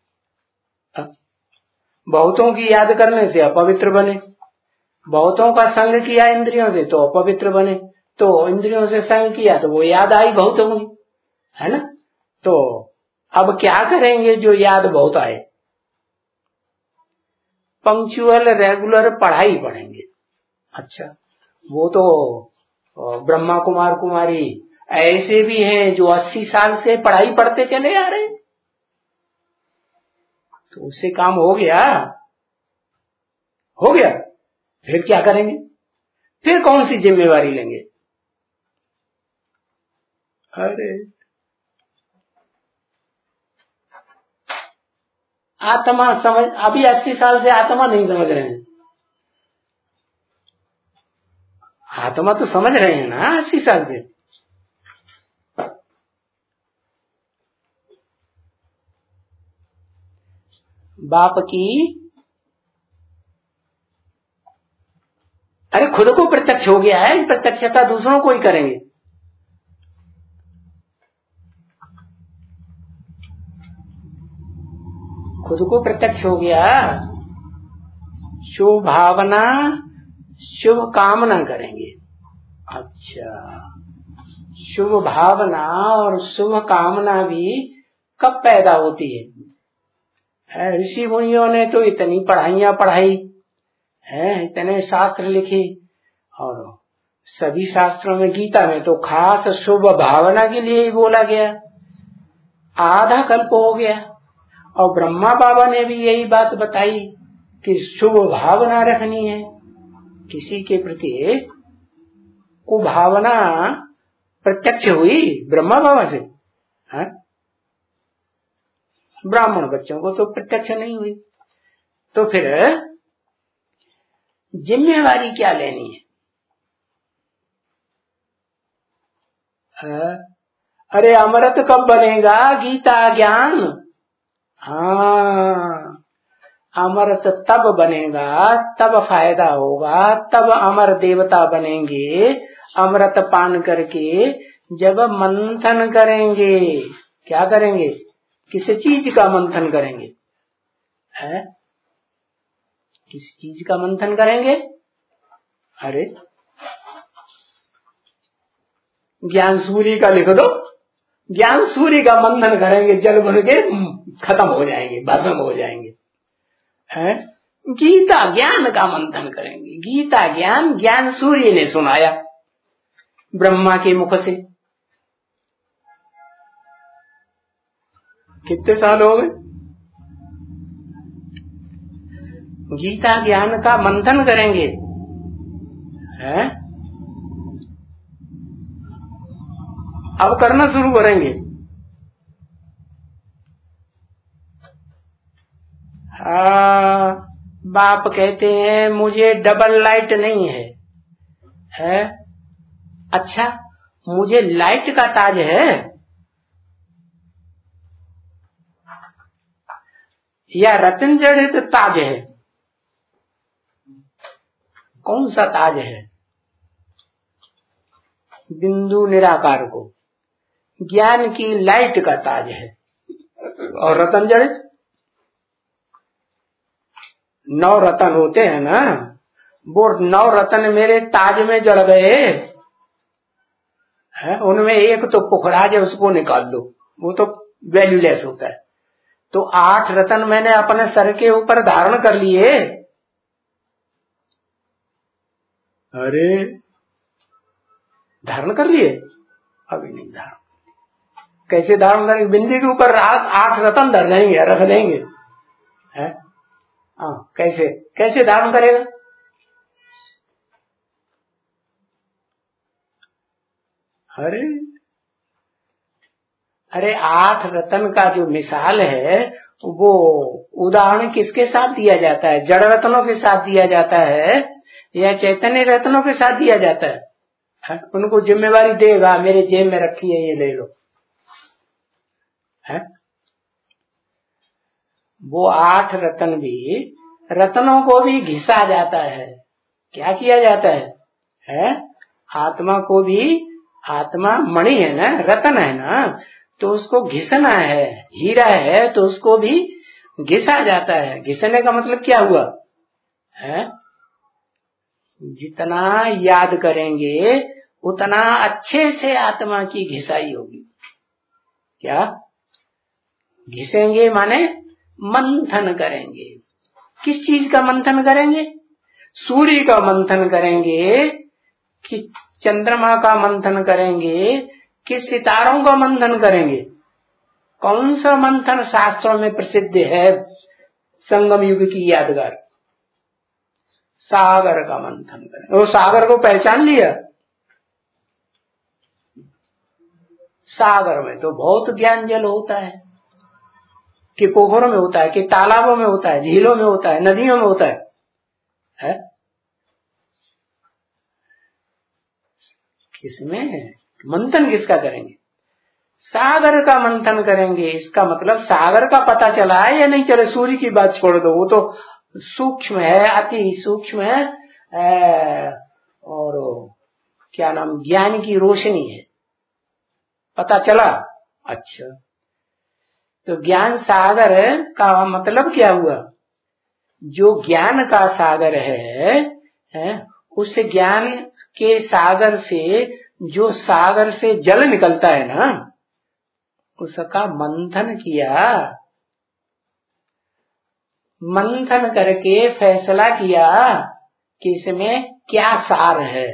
बहुतों की याद करने से अपवित्र बने, बहुतों का संग किया इंद्रियों से तो अपवित्र बने, तो इंद्रियों से संग किया तो वो याद आई बहुतों की, है ना? तो अब क्या करेंगे जो याद बहुत आए? पंक्चुअल रेगुलर पढ़ाई पढ़ेंगे। अच्छा, वो तो ब्रह्मा कुमार कुमारी ऐसे भी हैं जो 80 साल से पढ़ाई पढ़ते चले आ रहे, तो उससे काम हो गया, हो गया। फिर क्या करेंगे? फिर कौन सी जिम्मेवारी लेंगे? अरे आत्मा समझ, अभी 80 साल से आत्मा नहीं समझ रहे हैं। आत्मा तो समझ रहे हैं ना 80 साल से। बाप की, अरे खुद को प्रत्यक्ष हो गया है, प्रत्यक्षता दूसरों को ही करेंगे। खुद को प्रत्यक्ष हो गया, शुभ भावना शुभ कामना करेंगे। अच्छा, शुभ भावना और शुभ कामना भी कब पैदा होती है? ऋषि मुनियों ने तो इतनी पढ़ाइयां पढ़ाई है, इतने शास्त्र लिखे, और सभी शास्त्रों में, गीता में तो खास शुभ भावना के लिए ही बोला गया। आधा कल्प हो गया, और ब्रह्मा बाबा ने भी यही बात बताई कि शुभ भावना रखनी है किसी के प्रति। कुभावना प्रत्यक्ष हुई ब्रह्मा बाबा से, है? ब्राह्मण बच्चों को तो प्रत्यक्ष नहीं हुई। तो फिर जिम्मेवारी क्या लेनी है? अरे अमृत कब बनेगा? गीता ज्ञान। हाँ, अमृत तब बनेगा, तब फायदा होगा, तब अमर देवता बनेंगे अमृत पान करके, जब मंथन करेंगे। क्या करेंगे? किस चीज का मंथन करेंगे? है किस चीज का मंथन करेंगे? अरे ज्ञान सूर्य का लिख दो, ज्ञान सूर्य का मंथन करेंगे, जल भर के खत्म हो जाएंगे, भस्म हो जाएंगे। है गीता ज्ञान का मंथन करेंगे। गीता ज्ञान, ज्ञान सूर्य ने सुनाया ब्रह्मा के मुख से। कितने साल हो गए? गीता ज्ञान का मंथन करेंगे। है अब करना शुरू करेंगे। बाप कहते हैं मुझे डबल लाइट नहीं है। है अच्छा, मुझे लाइट का ताज है या रत्न जड़ित ताज है? कौन सा ताज है? बिंदु निराकार को ज्ञान की लाइट का ताज है। और रतन जड़ित 9 रतन होते हैं ना, वो 9 रतन मेरे ताज में जड़ गए हैं, उनमें एक तो पुखराज है, उसको निकाल लो, वो तो वैल्यूलेस होता है। तो 8 रतन मैंने अपने सर के ऊपर धारण कर लिए। अरे धारण कर लिए? अभी नहीं धारण। कैसे धारण करेंगे? बिंदी के ऊपर 8 रतन धर देंगे, रख देंगे। है कैसे कैसे धारण करेगा? अरे 8 रतन का जो मिसाल है, वो उदाहरण किसके साथ दिया जाता है? जड़ रत्नों के साथ दिया जाता है या चैतन्य रत्नों के साथ दिया जाता है? उनको जिम्मेवारी देगा, मेरे जेब में रखी है, ये ले लो। है वो 8 रतन भी, रत्नों को भी घिसा जाता है। क्या किया जाता है? आत्मा को भी, आत्मा मणि है ना, रतन है ना, तो उसको घिसना है। हीरा है तो उसको भी घिसा जाता है। घिसने का मतलब क्या हुआ? है जितना याद करेंगे उतना अच्छे से आत्मा की घिसाई होगी। क्या घिसेंगे? माने मंथन करेंगे। किस चीज का मंथन करेंगे? सूर्य का मंथन करेंगे कि चंद्रमा का मंथन करेंगे कि सितारों का मंथन करेंगे? कौन सा मंथन शास्त्रों में प्रसिद्ध है? संगम युग की यादगार सागर का मंथन करें। वो सागर को पहचान लिया? सागर में तो बहुत ज्ञान जल होता है, कि पोखरों में होता है, कि तालाबों में होता है, झीलों में होता है, नदियों में होता है? किसमें मंथन किसका करेंगे? सागर का मंथन करेंगे। इसका मतलब सागर का पता चला है या नहीं चले? सूर्य की बात छोड़ दो, वो तो सूक्ष्म है, अति सूक्ष्म है, और क्या नाम, ज्ञान की रोशनी है, पता चला। अच्छा, तो ज्ञान सागर का मतलब क्या हुआ? जो ज्ञान का सागर है उस ज्ञान के सागर से, जो सागर से जल निकलता है ना, उसका मंथन किया। मंथन करके फैसला किया कि इसमें क्या सार है।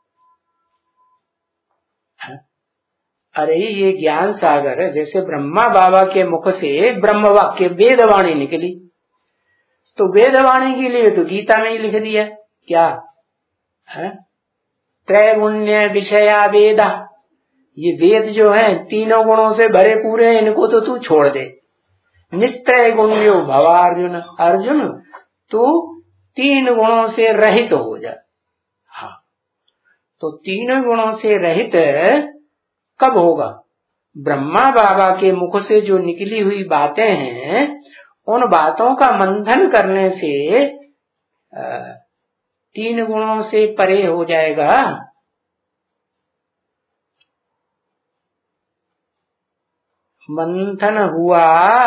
अरे ये ज्ञान सागर है। जैसे ब्रह्मा बाबा के मुख से ब्रह्म वाक्य वेदवाणी निकली, तो वेदवाणी के लिए तो गीता में ही लिख दिया। क्या है? त्रैगुण्य विषया वेदा। ये वेद जो है 3 गुणों से भरे पूरे हैं, इनको तो तू छोड़ दे। निस्त्रय गुण्यो भवार्जुन। अर्जुन तू 3 गुणों से रहित हो जा। हाँ, तो 3 गुणों से रहित कब होगा? ब्रह्मा बाबा के मुख से जो निकली हुई बातें हैं, उन बातों का मंथन करने से 3 गुणों से परे हो जाएगा। मंथन हुआ,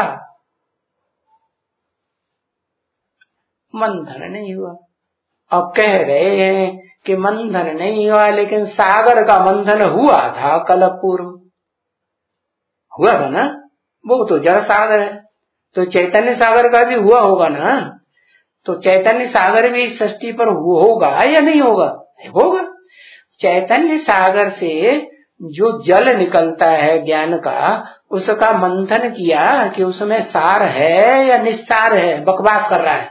मंथन नहीं हुआ। अब कह रहे हैं कि मंथन नहीं हुआ, लेकिन सागर का मंथन हुआ था कल पूर्व, हुआ था ना। वो तो जड़ सागर है, तो चैतन्य सागर का भी हुआ होगा ना। तो चैतन्य सागर भी षष्ठी पर होगा या नहीं होगा? होगा। चैतन्य सागर से जो जल निकलता है ज्ञान का, उसका मंथन किया कि उसमें सार है या निस्सार है? बकवास कर रहा है।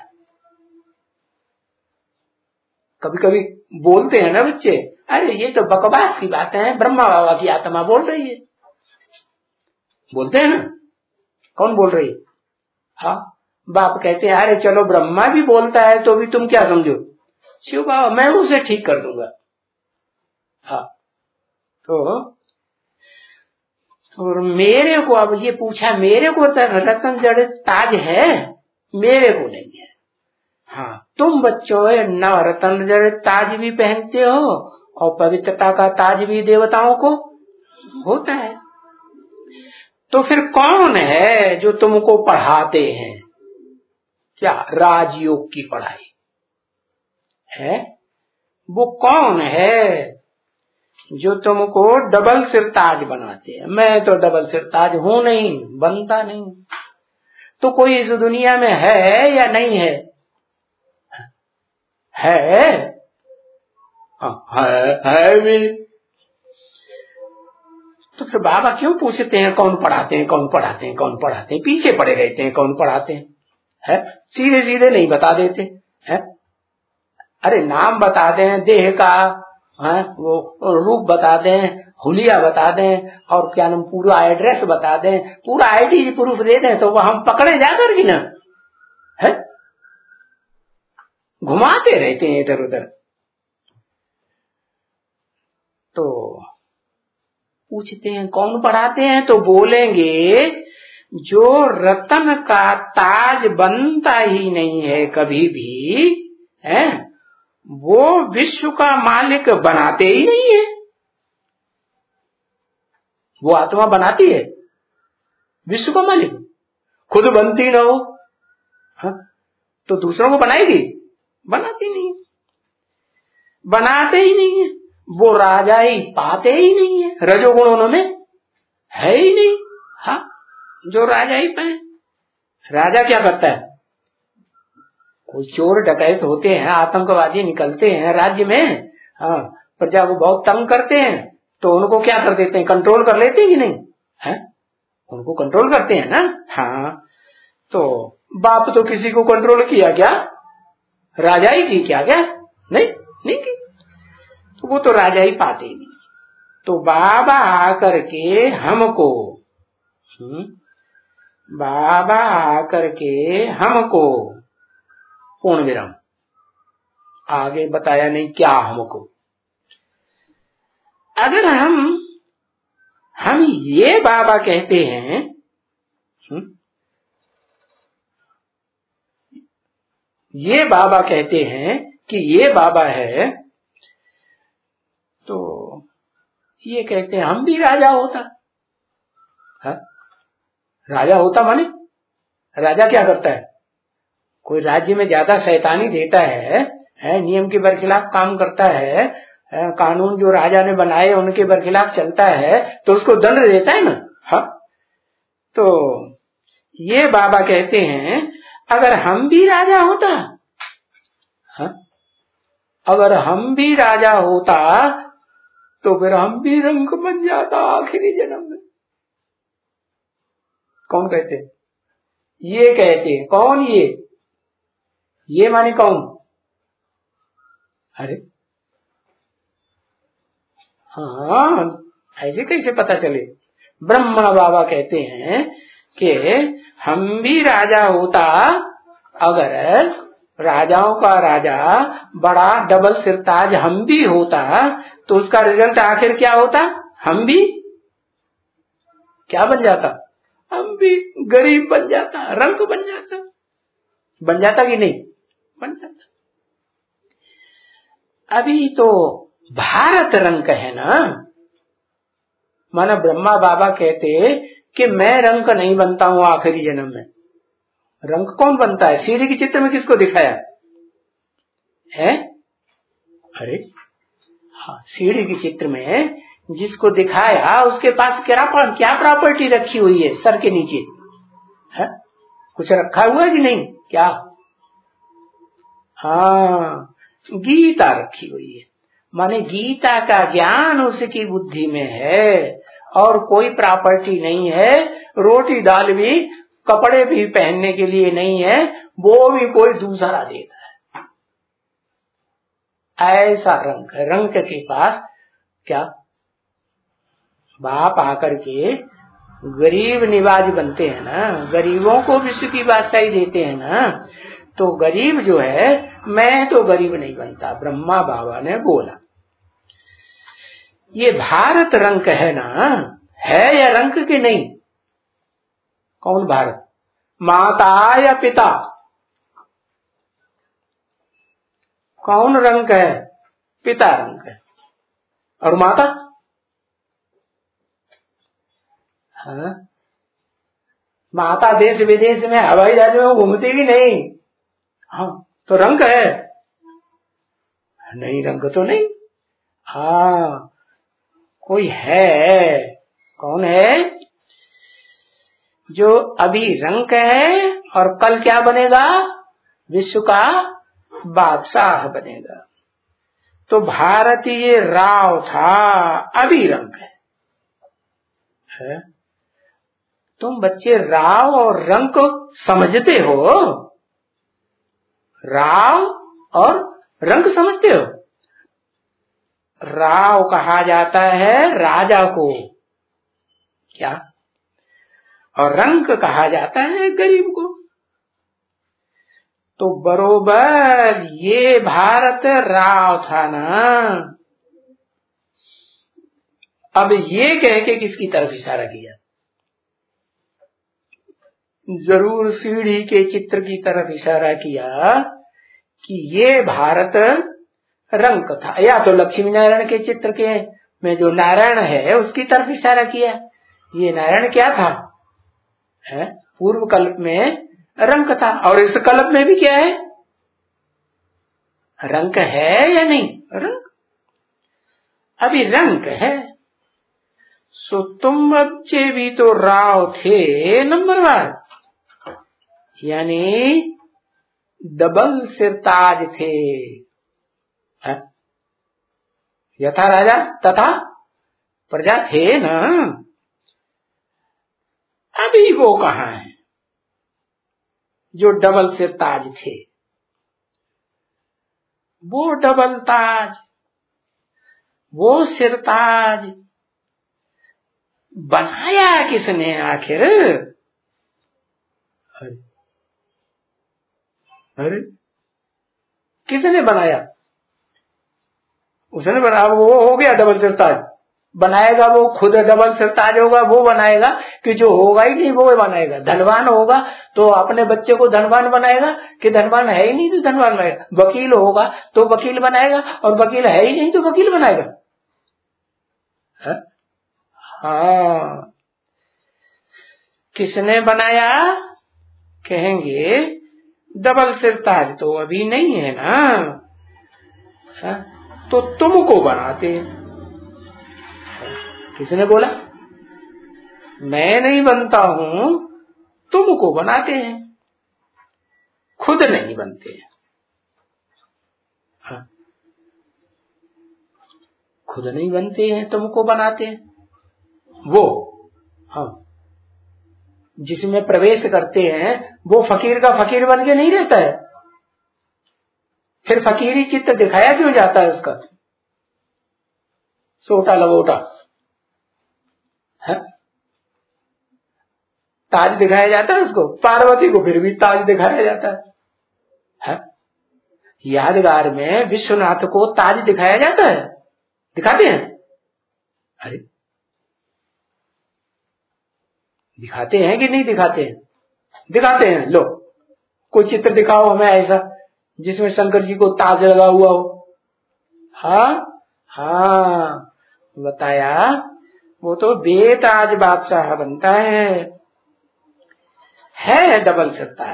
कभी कभी बोलते हैं ना बच्चे, अरे ये तो बकवास की बातें हैं, ब्रह्मा बाबा की आत्मा बोल रही है। बोलते हैं ना, कौन बोल रही है? हाँ, बाप कहते हैं अरे चलो ब्रह्मा भी बोलता है तो भी तुम क्या समझो? शिव बाबा मैं उसे ठीक कर दूंगा। हाँ, तो मेरे को अब ये पूछा, मेरे को रतन जड़ित ताज है, मेरे को नहीं है। हाँ, तुम बच्चों नव रतन जड़ित ताज भी पहनते हो और पवित्रता का ताज भी देवताओं को होता है। तो फिर कौन है जो तुमको पढ़ाते हैं? क्या राजयोग की पढ़ाई है? वो कौन है जो तुमको डबल सिरताज बनाते हैं? मैं तो डबल सिरताज हूं नहीं, बनता नहीं। तो कोई इस दुनिया में है या नहीं है? है भी। तो फिर बाबा क्यों पूछते हैं कौन पढ़ाते हैं, कौन पढ़ाते हैं, कौन पढ़ाते हैं? पीछे पड़े रहते हैं कौन पढ़ाते हैं, है? सीधे सीधे नहीं बता देते हैं। अरे नाम बता दें देह का, है? वो रूप बता दें, हुलिया बता दें, और क्या नाम पूरा एड्रेस बता दें, पूरा आईडी प्रूफ दे दें, तो वो हम पकड़े जाकर की ना, है? घुमाते रहते हैं इधर उधर। तो पूछते हैं कौन पढ़ाते हैं, तो बोलेंगे जो रतन का ताज बनता ही नहीं है कभी भी, है? वो विश्व का मालिक बनाते ही नहीं है। वो आत्मा बनाती है विश्व का मालिक, खुद बनती न हो, हाँ? तो दूसरों को बनाएगी? बनाती नहीं, बनाते ही नहीं है। वो राजा ही पाते ही नहीं है, रजोगुण उनमें है ही नहीं। हाँ, जो राजा ही पाए। राजा क्या करता है? कोई चोर डकैत होते हैं, आतंकवादी निकलते हैं राज्य में, हाँ, प्रजा को बहुत तंग करते हैं, तो उनको क्या कर देते हैं? कंट्रोल कर लेते हैं कि नहीं? है, उनको कंट्रोल करते हैं ना। हाँ, तो बाप तो किसी को कंट्रोल किया क्या? राजा ही की क्या? क्या नहीं की। तो वो तो राजा ही पाते ही नहीं। तो बाबा आकर के हमको, बाबा आकर के हमको पूर्ण विराम, आगे बताया नहीं क्या हमको। अगर हम ये बाबा कहते हैं, ये बाबा कहते हैं कि ये बाबा है, तो ये कहते हैं हम भी राजा होता है? राजा होता माने राजा क्या करता है? कोई राज्य में ज्यादा शैतानी देता है, नियम के बरखिलाफ काम करता है, कानून जो राजा ने बनाए उनके बरखिलाफ चलता है, तो उसको दंड देता है ना। हाँ, तो ये बाबा कहते हैं अगर हम भी राजा होता, हाँ, अगर हम भी राजा होता तो फिर हम भी रंग बन जाता आखिरी जन्म में। कौन कहते? ये कहते हैं। कौन? ये माने कौन? अरे हाँ, ऐसे कैसे पता चले? ब्रह्मा बाबा कहते हैं कि हम भी राजा होता, अगर राजाओं का राजा बड़ा डबल सिरताज हम भी होता, तो उसका रिजल्ट आखिर क्या होता? हम भी क्या बन जाता? हम भी गरीब बन जाता, रंक बन जाता। बन जाता कि नहीं? बन जाता। अभी तो भारत रंक है ना। माना ब्रह्मा बाबा कहते कि मैं रंक नहीं बनता हूं आखिरी जन्म में। रंक कौन बनता है? सीढ़ी के चित्र में किसको दिखाया है? अरे हाँ, सीढ़ी के चित्र में जिसको दिखाया उसके पास क्या प्रॉपर्टी रखी हुई है सर के नीचे? है कुछ रखा हुआ है कि नहीं? क्या? हाँ, गीता रखी हुई है। माने गीता का ज्ञान उसकी बुद्धि में है और कोई प्रॉपर्टी नहीं है। रोटी दाल भी, कपड़े भी पहनने के लिए नहीं है, वो भी कोई दूसरा देता है। ऐसा रंक है। रंक के पास क्या? बाप आकर के गरीब निवाज बनते हैं ना, गरीबों को विश्व की बादशाही देते हैं ना। तो गरीब जो है, मैं तो गरीब नहीं बनता, ब्रह्मा बाबा ने बोला। ये भारत रंक है ना, है या रंक के नहीं? कौन भारत? माता या पिता? कौन रंक है? पिता रंक है। और माता? हाँ? माता देश विदेश में हवाई जहाज में घूमती भी नहीं। हाँ, तो रंक है? नहीं, रंक तो नहीं। हाँ, कोई है। कौन है? जो अभी रंक है और कल क्या बनेगा? विश्व का बादशाह बनेगा। तो भारतीय राव था, अभी रंक है? तुम बच्चे राव और रंक समझते हो? राव और रंक समझते हो? राव कहा जाता है राजा को, क्या? और रंक कहा जाता है गरीब को। तो बरोबर ये भारत राव था ना। अब ये कह के किसकी तरफ इशारा किया? जरूर सीढ़ी के चित्र की तरफ इशारा किया कि ये भारत रंक था, या तो लक्ष्मी नारायण के चित्र के में जो नारायण है उसकी तरफ इशारा किया। ये नारायण क्या था? है पूर्व कल्प में रंक था, और इस कल्प में भी क्या है? रंक है या नहीं? रंक अभी रंक है। सो तुम बच्चे भी तो राव थे नंबर 1, यानी डबल सिरताज थे। यथा राजा तथा प्रजा थे ना। अभी वो कहाँ है जो डबल सिरताज थे? वो डबल ताज, वो सिरताज बनाया किसने आखिर? अरे किसने बनाया? उसने बनाया। वो हो गया डबल सिरताज। बनाएगा वो खुद डबल सिरताज होगा, वो बनाएगा कि जो होगा ही नहीं वो बनाएगा? धनवान होगा तो अपने बच्चे को धनवान बनाएगा कि धनवान है ही नहीं तो धनवान बनाएगा? वकील होगा तो वकील बनाएगा, और वकील है ही नहीं तो वकील बनाएगा? हाँ, किसने बनाया? कहेंगे डबल सिरताज तो अभी नहीं है ना। हा? तो तुमको बनाते। किसने बोला? मैं नहीं बनता हूं, तुमको बनाते हैं, खुद नहीं बनते हैं। हाँ? खुद नहीं बनते हैं, तुमको बनाते हैं। वो हाँ जिसमें प्रवेश करते हैं वो फकीर का फकीर बन के नहीं रहता है। फिर फकीरी चित्त दिखाया क्यों जाता है उसका? सोटा लगोटा है? ताज दिखाया जाता है उसको। पार्वती को फिर भी ताज दिखाया जाता है? यादगार में विश्वनाथ को ताज दिखाया जाता है? दिखाते हैं? अरे दिखाते हैं कि नहीं दिखाते हैं? दिखाते हैं। लो कोई चित्र दिखाओ हमें ऐसा जिसमें शंकर जी को ताज लगा हुआ हो। हाँ हाँ बताया, वो तो बेताज बादशाह बनता है डबल सिरताज।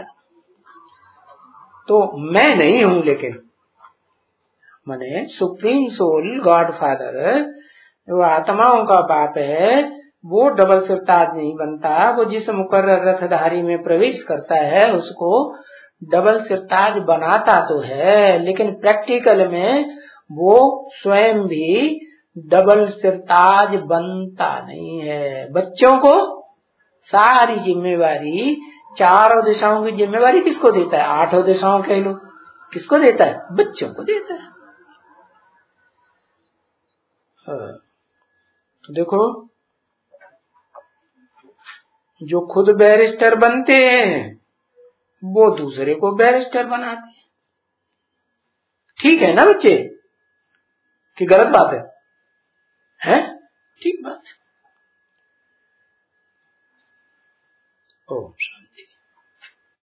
तो मैं नहीं हूं, लेकिन माने सुप्रीम सोल गॉड फादर, वो आत्माओं का बाप है, वो डबल सिरताज नहीं बनता। वो जिस मुकर्रर रथधारी में प्रवेश करता है उसको डबल सिरताज बनाता तो है, लेकिन प्रैक्टिकल में वो स्वयं भी डबल सिरताज बनता नहीं है। बच्चों को सारी जिम्मेवारी, चारों दिशाओं की जिम्मेवारी किसको देता है? आठों दिशाओं कह लो, किसको देता है? बच्चों को देता है। देखो जो खुद बैरिस्टर बनते हैं वो दूसरे को बैरिस्टर बनाते हैं। ठीक है ना बच्चे, कि गलत बात है? ठीक बात है। ओम